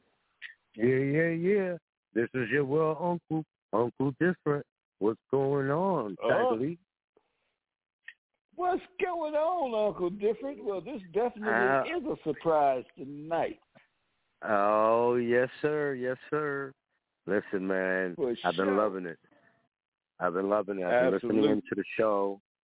Yeah. This is your world, Uncle Different. What's going on, Tiger Lee? What's going on, Uncle Different? Well, this definitely is a surprise tonight. Oh, yes, sir. Yes, sir. Listen, man, I've been loving it. I've been listening into the show.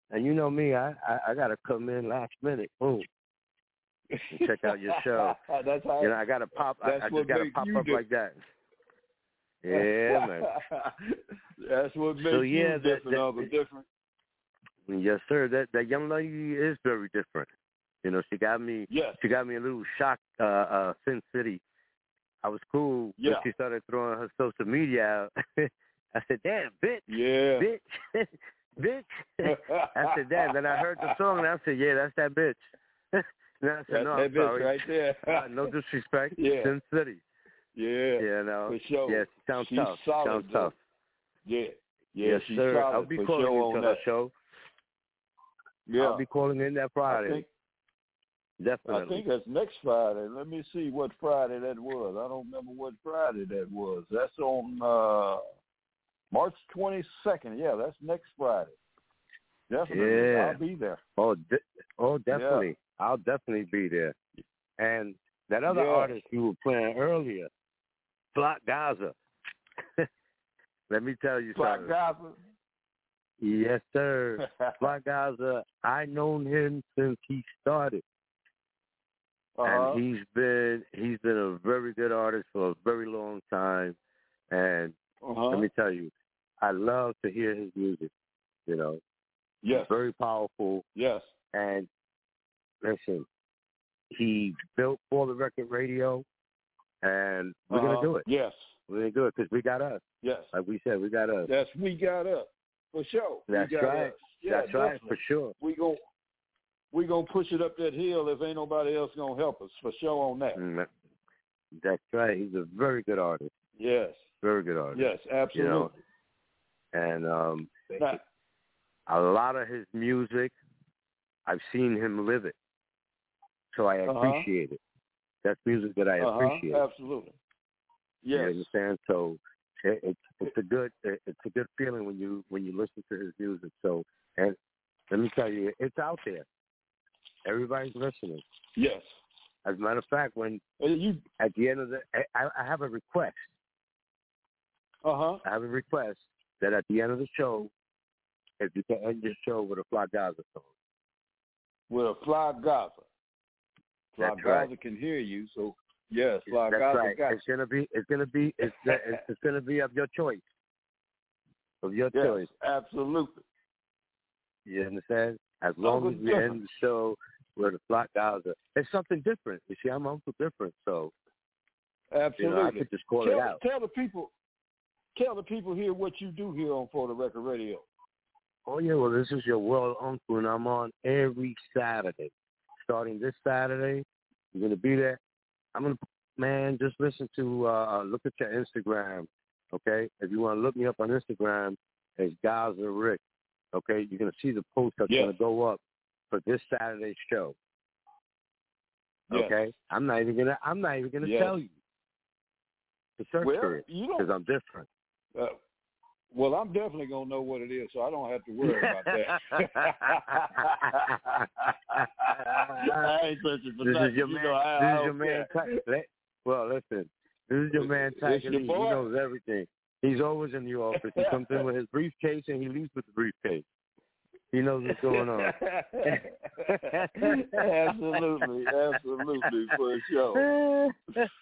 And you know me, I gotta come in last minute, boom, and check out your show. That's how. I gotta pop. I just gotta pop up like that. Yeah, man. That's what makes you different, Uncle. Different. Yes, sir. That young lady is very different. She got me. Yes. She got me a little shocked. Sin City. I was cool when she started throwing her social media out. I said, "Damn, bitch, bitch, bitch." I said, "Damn." Then I heard the song and I said, "Yeah, that's that bitch." Then I said, that's "No, that I'm bitch sorry. right there." No disrespect. Yeah. Sin City. Yeah. For sure. Yeah, she sounds tough. Solid, sounds tough. Yeah. Yes, she's sir. solid. I'll be for calling sure into her show. Yeah. I'll be calling in that Friday. Definitely. I think that's next Friday. Let me see what Friday that was. I don't remember what Friday that was. That's on March 22nd. Yeah, that's next Friday. Definitely. Yeah. I'll be there. Oh, definitely. Yeah. I'll definitely be there. And that other artist you were playing earlier, Flock Gaza. Let me tell you Flock something. Gaza? Yes, sir. Flock Gaza, I known him since he started. And he's been a very good artist for a very long time. And let me tell you, I love to hear his music. Yes. He's very powerful. Yes. And listen, he built For the Record Radio, and we're gonna do it. Yes. We're gonna do it because we got us. Yes. Like we said, we got us. Yes, we got us. For sure. That's right. Yeah, that's right, for sure. We gonna push it up that hill if ain't nobody else gonna help us. For sure on that. That's right. He's a very good artist. Yes. Very good artist. Yes, absolutely. And a lot of his music, I've seen him live it, so I appreciate it. That's music that I appreciate. Absolutely. Yes. You understand? So it's a good feeling when you listen to his music. So, and let me tell you, it's out there. Everybody's listening. Yes. As a matter of fact, when at the end of I have a request. I have a request that at the end of the show, if you can end your show with a Flock Gaza song. With a Flock Gaza. Flock Gaza can hear you, so yes, Flock Gaza. Right. It's gonna be of your choice. Of your choice. Absolutely. You understand? As long as we end the show with a Flock Gaza, it's something different. You see, I'm also different, so absolutely. I could just call it out. Tell the people here what you do here on For the Record Radio. Oh yeah, well this is your World Uncle, and I'm on every Saturday. Starting this Saturday, you're gonna be there. Just listen to look at your Instagram, okay? If you want to look me up on Instagram, it's Gaza Rick. Okay, you're gonna see the post that's gonna go up for this Saturday's show. Okay, I'm not even gonna tell you to search for it because I'm different. Well, I'm definitely gonna know what it is, so I don't have to worry about that. I ain't searching for nothing. This is your man. Well, listen, this is your man. Tiger. He knows everything. He's always in the office. He comes in with his briefcase and he leaves with the briefcase. He knows what's going on. Absolutely, for sure.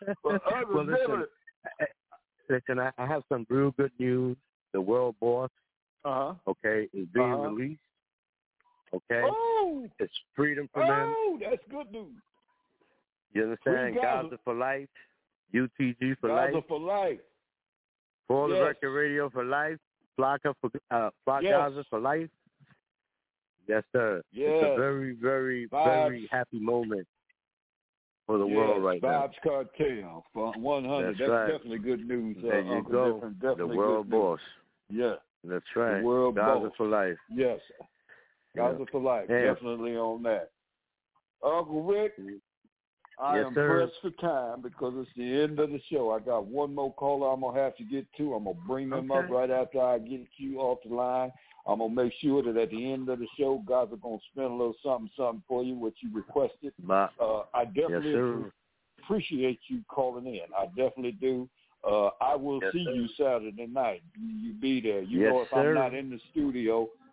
Listen, I have some real good news. The World Boss, okay, is being released. Okay, it's freedom from him. Oh, that's good news. You understand? Gaza for life, UTG for life. Gaza for life. For the Record Radio for life. Flock Gaza for life. Yes, sir. Yes. It's a very, very, very happy moment for the world right now. Vibes Cartel for 100. That's right. Definitely good news. There you go. The World Boss. Yeah. That's right. The World Gaza Boss. for life. Yes. Gaza for life. Yeah. Definitely on that. Uncle Rick, I am pressed for time because it's the end of the show. I got one more caller I'm going to have to get to. I'm going to bring them up right after I get you off the line. I'm going to make sure that at the end of the show, guys are going to spend a little something for you, what you requested. I definitely appreciate you calling in. I definitely do. I will see you Saturday night. You be there. You know, if I'm not in the studio,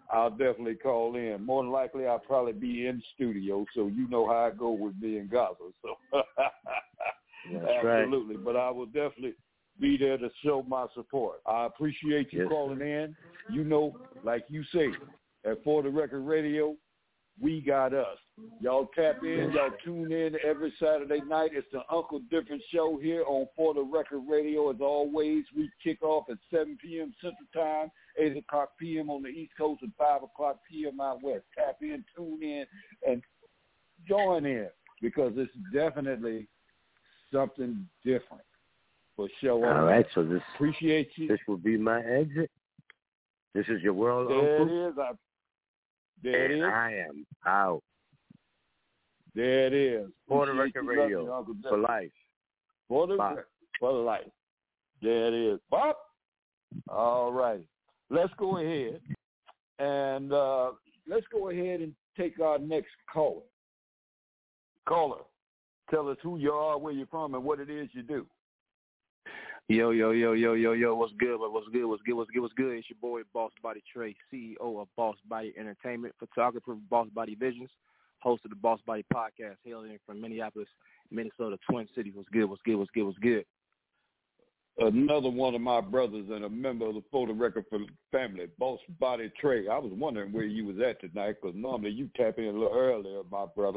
I'll definitely call in. More than likely, I'll probably be in studio, so you know how I go with being Gaza. So absolutely. Right. But I will definitely be there to show my support. I appreciate you calling in. You know, like you say, at For the Record Radio, we got us. Y'all tap in, y'all tune in every Saturday night. It's the Uncle Different Show here on For the Record Radio. As always, we kick off at 7 p.m. Central Time, 8 o'clock p.m. on the East Coast, and 5 o'clock p.m. out West. Tap in, tune in, and join in, because it's definitely something different for show. All right, so this appreciate you. This will be my exit. This is your world, there Uncle. It is. There it is. I am out. There it is. For the Record Radio, for life. For life. There it is. Bob? All right. Let's go ahead and take our next caller. Caller, tell us who you are, where you're from, and what it is you do. Yo, what's good? It's your boy, Boss Body Trey, CEO of Boss Body Entertainment, photographer of Boss Body Visions, host of the Boss Body Podcast, hailing from Minneapolis, Minnesota, Twin Cities. What's good? Another one of my brothers and a member of the For the Record family, Boss Body Trey. I was wondering where you was at tonight, because normally you tap in a little earlier, my brother.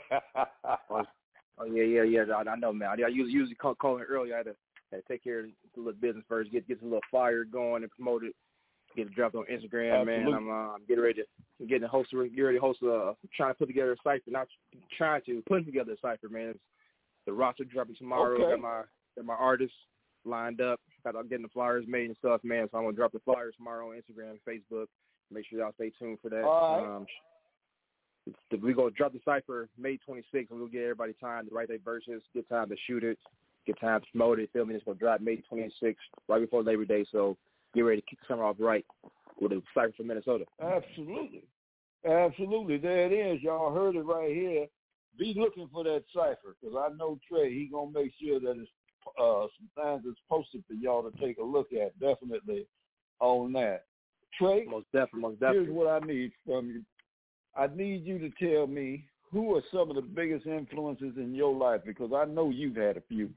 Oh, yeah. I know, man. I usually call in earlier. I had to take care of the little business first, get a little fire going and promote it, get it dropped on Instagram. Absolutely. Man. I'm getting ready to host trying to put together a cipher, putting together a cipher, man. It's the roster dropping tomorrow. Okay. Got my artists lined up. I'm getting the flyers made and stuff, man. So I'm gonna drop the flyers tomorrow on Instagram and Facebook. Make sure y'all stay tuned for that. All right. We're gonna drop the cipher May 26th, and we'll get everybody time to write their verses, get time to shoot it, get time to promote it. Feel me? It's gonna drop May 26th, right before Labor Day. So get ready to kick the summer off right with a cipher from Minnesota. Absolutely. There it is. Y'all heard it right here. Be looking for that cipher, because I know Trey, he gonna make sure that it's some things that's posted for y'all to take a look at. Definitely on that. Trey, most definitely. Here's what I need from you. I need you to tell me who are some of the biggest influences in your life, because I know you've had a few.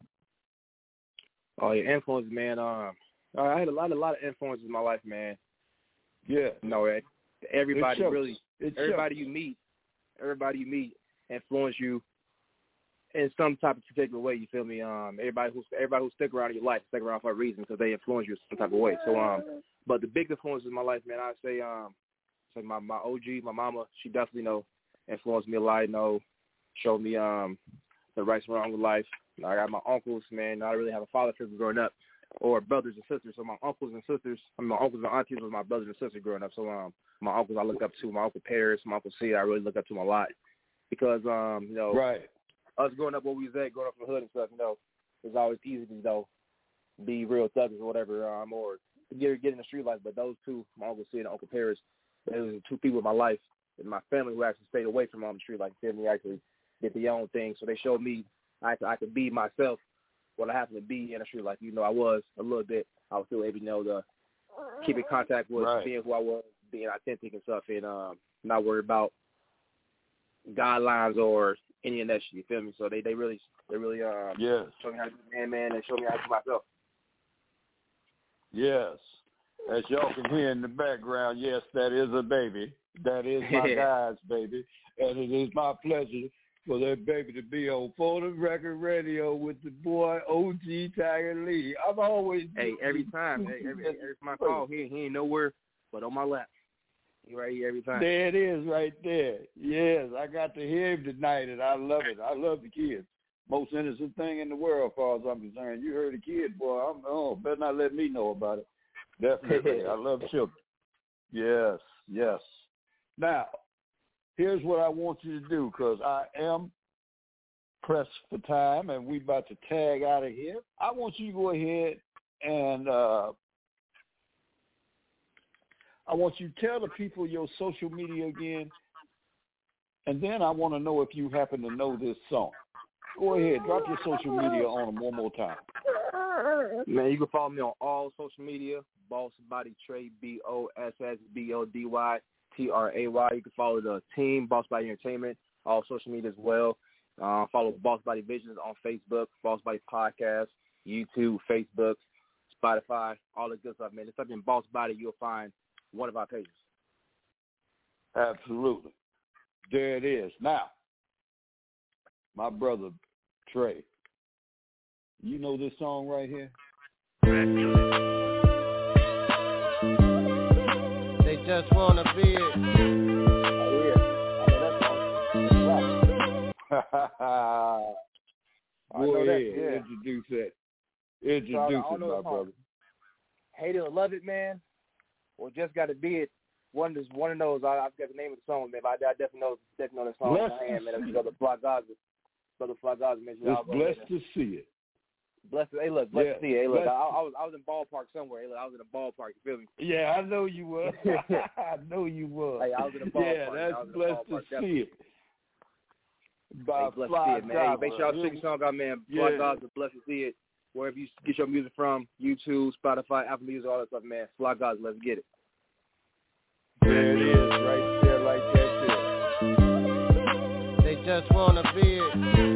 Oh, yeah, influence, man. I had a lot of influences in my life, man. Yeah. Everybody you meet influence you in some type of particular way. You feel me? Everybody who stick around in your life stick around for a reason, because they influence you in some type of way. So, but the big influences in my life, man, I'd say, so my OG, my mama, she definitely influenced me a lot. Showed me the rights and wrongs of life. I got my uncles, man. I didn't really have a father figure growing up, or brothers and sisters. So my uncles and sisters, my uncles and aunties was my brothers and sisters growing up. So my uncles I look up to, my Uncle Paris, my Uncle C, I really look up to them a lot, because right. Us growing up where we was at, growing up from the hood and stuff, it's always easy to be real thugs or whatever, or get in the street life. But those two, my Uncle C and Uncle Paris, they were the two people in my life in my family who actually stayed away from on the street life. They actually did their own thing. So they showed me I could be myself, what I happened to be in the street life. I was a little bit. I was still able to keep in contact with being who I was, being authentic and stuff, and not worry about guidelines or any of that shit. You feel me? So they really showed me how to be man, and showed me how to be myself. Yes. As y'all can hear in the background, yes, that is a baby. That is my guy's baby. And it is my pleasure for that baby to be on For the Record Radio with the boy OG Tiger Lee. I'm always every time I call, he ain't nowhere but on my lap. He right here every time. There it is right there. Yes, I got to hear him tonight, and I love it. I love the kids. Most innocent thing in the world, as far as I'm concerned. You heard a kid, boy. Better not let me know about it. Definitely. I love children. Yes. Now, here's what I want you to do, because I am pressed for time, and we about to tag out of here. I want you to go ahead and I want you to tell the people your social media again, and then I want to know if you happen to know this song. Go ahead, drop your social media on them one more time. Man, you can follow me on all social media, Boss Body Trey, BOSSBODYTRAY. You can follow the team, Boss Body Entertainment, all social media as well. Follow Boss Body Visions on Facebook, Boss Body Podcast, YouTube, Facebook, Spotify, all the good stuff, man. Just type in Boss Body, you'll find one of our pages. Absolutely. There it is. Now, my brother Trey, you know this song right here? They just wanna be it. Go ahead, introduce it. Introduce it, my brother. Hate it or love it, man. Or just gotta be it. One of those. I've got the name of the song, man. But I definitely know that song in my hand, man. It's Brother Fly Gaza. Brother Fly Gaza, man. It's blessed to see it. Blessed. Hey, look, blessed to see it. Hey, look, I was in ballpark somewhere. Hey, look, I was in a ballpark. You feel me? Yeah, I know you were. I know you were. Hey, I was in a ballpark. Yeah, that's blessed to see it. By blessed to see it, man. Hey, make sure y'all check the song out, man. Fly Gaza, blessed to see it. Wherever you get your music from, YouTube, Spotify, Apple Music, all that stuff, man. Fly Gaza, let's get it. There it is, right there, like that there. They just wanna be it.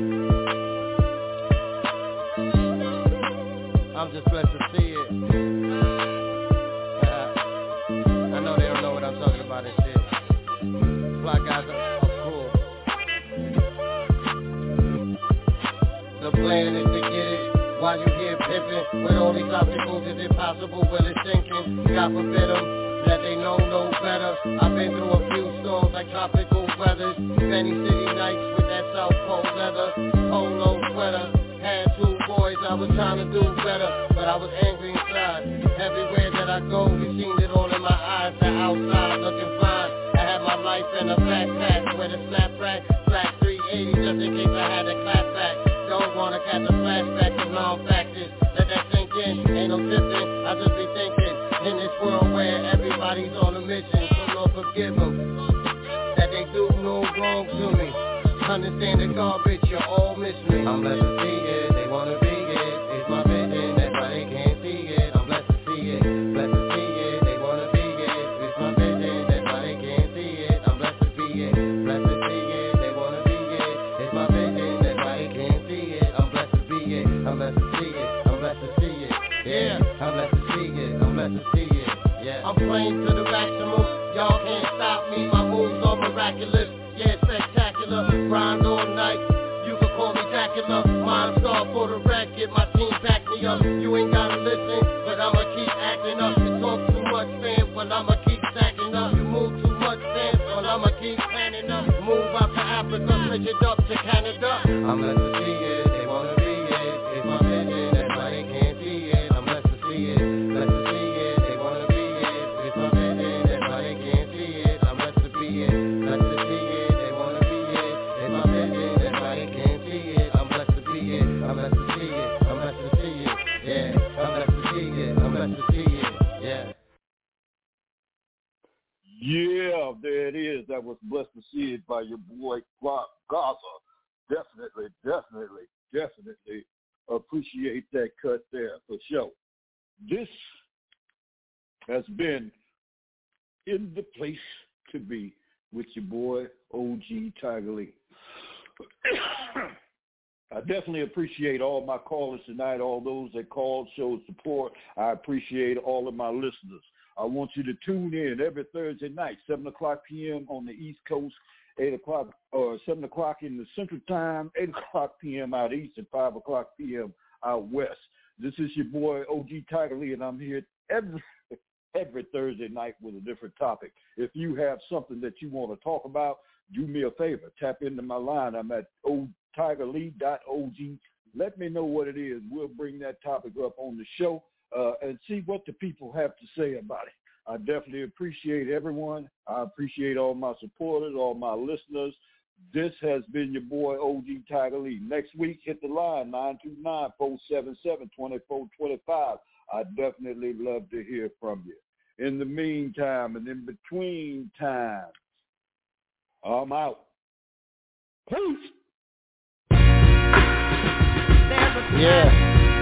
I'm just blessed to see it. I know they don't know what I'm talking about and shit. Fly Guys are cool. The plan is to get it while you here pimping. With all these obstacles, is it possible? Well, it's thinking. God forbid them. That they know no better. I've been through a few storms like tropical weathers. Many city nights with that South Pole leather, polo sweater. Had 2 boys, I was trying to do better, but I was angry inside. Everywhere that I go, you seen it all in my eyes. The outside looking fine. I had my life in a backpack with a snap rack, flat 380 just in case I had a clap back. Don't wanna catch a flashback of non-factors. Let that sink in, ain't no tipping. I just be thinking. In this world where everybody's on a mission, so Lord forgive them that they do no wrong to me. Understand the garbage, you all miss me. I'm blessed to see it, they wanna be it. It's my vision, that's why they can't see it. I'm blessed to see it, blessed to see it. They wanna be it, it's my vision, that's why they can't see it. I'm blessed to be it, blessed to see it. They wanna be it, it's my vision, that's why they can't see it. I'm blessed to be it, I'm blessed to see it. I'm blessed to see it, yeah. I'm blessed to see it, I'm blessed to see it. I'm playing to the maximum, y'all can't stop me, my moves are miraculous, yeah, spectacular, grind all night, you can call me Dracula, mind star for the record, my team back me up, you ain't gotta listen, but I'ma keep acting up, you talk too much, fam, but I'ma keep stacking up, you move too much, fam, but I'ma keep planning up, move out to Africa, switch it up to Canada, I'm blessed to see it, they wanna be it, it's my vision, that's why they can't see it, I'm blessed to see it, blessed to see it. Yeah, there it is. That was blessed to see it by your boy Gaza. Definitely appreciate that cut there for sure. This has been In the Place to Be with your boy OG Tiger Lee. I definitely appreciate all my callers tonight, all those that called, showed support. I appreciate all of my listeners. I want you to tune in every Thursday night, 7 o'clock p.m. on the East Coast, 8 o'clock or 7 o'clock in the Central Time, 8 o'clock p.m. out East, and 5 o'clock p.m. out West. This is your boy OG Tiger Lee, and I'm here every Thursday night with a different topic. If you have something that you want to talk about, do me a favor. Tap into my line. I'm at tigerlee.og. Let me know what it is. We'll bring that topic up on the show and see what the people have to say about it. I definitely appreciate everyone. I appreciate all my supporters, all my listeners. This has been your boy, OG Tiger Lee. Next week, hit the line, 929-477-2425. I definitely love to hear from you. In the meantime and in between time, I'm out. Peace. Yeah.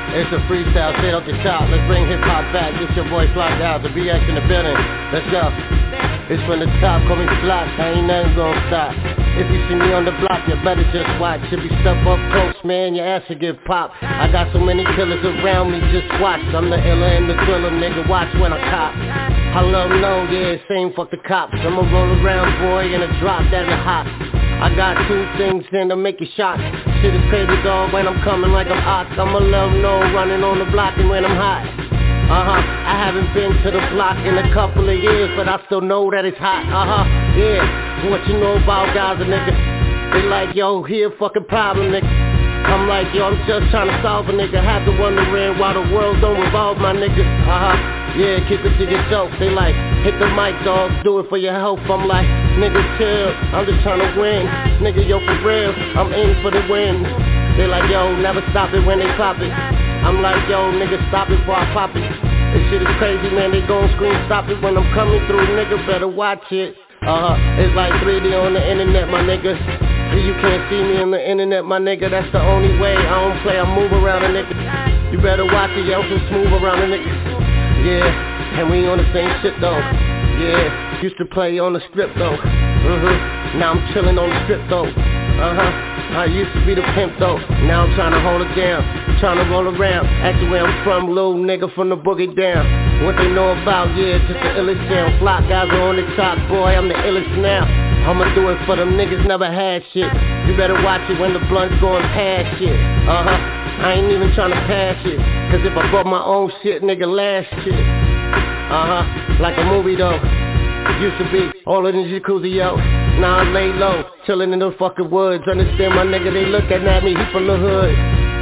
It's a freestyle, straight off the top. Let's bring hip-hop back. It's your boy Fly Guys, the BX in the building. Let's go. It's from the top, call me Flock, I ain't nothing gonna stop. If you see me on the block, you better just watch. If you step up close, man, your ass will get popped. I got so many killers around me, just watch. I'm the iller and the thriller, nigga, watch when I cop. I love no, yeah, same fuck the cops. I'ma roll around, boy, in a drop that is hot. I got two things in to make you shock. Shit is crazy, dog, when I'm coming like I'm hot. I'ma love no, running on the block and when I'm hot. I haven't been to the block in a couple of years, but I still know that it's hot. Yeah, what you know about Gaza, nigga? They like, yo, here fucking problem, nigga. I'm like, yo, I'm just trying to solve a nigga. Have to wondering why the world don't revolve, my nigga. Yeah, keep it to yourself. They like, hit the mic, dog, do it for your health. I'm like, nigga, chill, I'm just trying to win. Nigga, yo, for real, I'm in for the win. They like, yo, never stop it when they pop it. I'm like, yo, nigga, stop it before I pop it. This shit is crazy, man, they gon' scream, stop it when I'm coming through, nigga, better watch it. It's like 3D on the internet, my nigga. You can't see me on the internet, my nigga, that's the only way. I don't play, I move around a nigga. You better watch it, yo, so smooth around a nigga. Yeah, and we on the same shit, though. Yeah, used to play on the strip, though. Now I'm chillin' on the strip, though. I used to be the pimp though, now I'm trying to hold it down, trying to roll around, actually where I'm from, little nigga from the boogie down. What they know about, yeah, just the illest sound. Flock Guys are on the top, boy, I'm the illest now. I'ma do it for them niggas never had shit. You better watch it when the blunt's going past shit. I ain't even trying to pass it, cause if I bought my own shit, nigga, last shit. Like a movie though. Used to be all in the jacuzzi, yo. Now I lay low, chillin' in the fucking woods. Understand my nigga, they looking at me, he from the hood.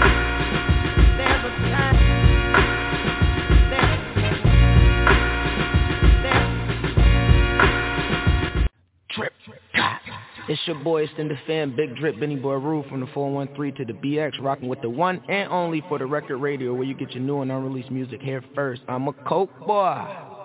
Drip, it's your boy, Extended Fan, Big Drip, Benny Boy Rue from the 413 to the BX, rocking with the one and only For the Record Radio, where you get your new and unreleased music here first. I'm a coke boy.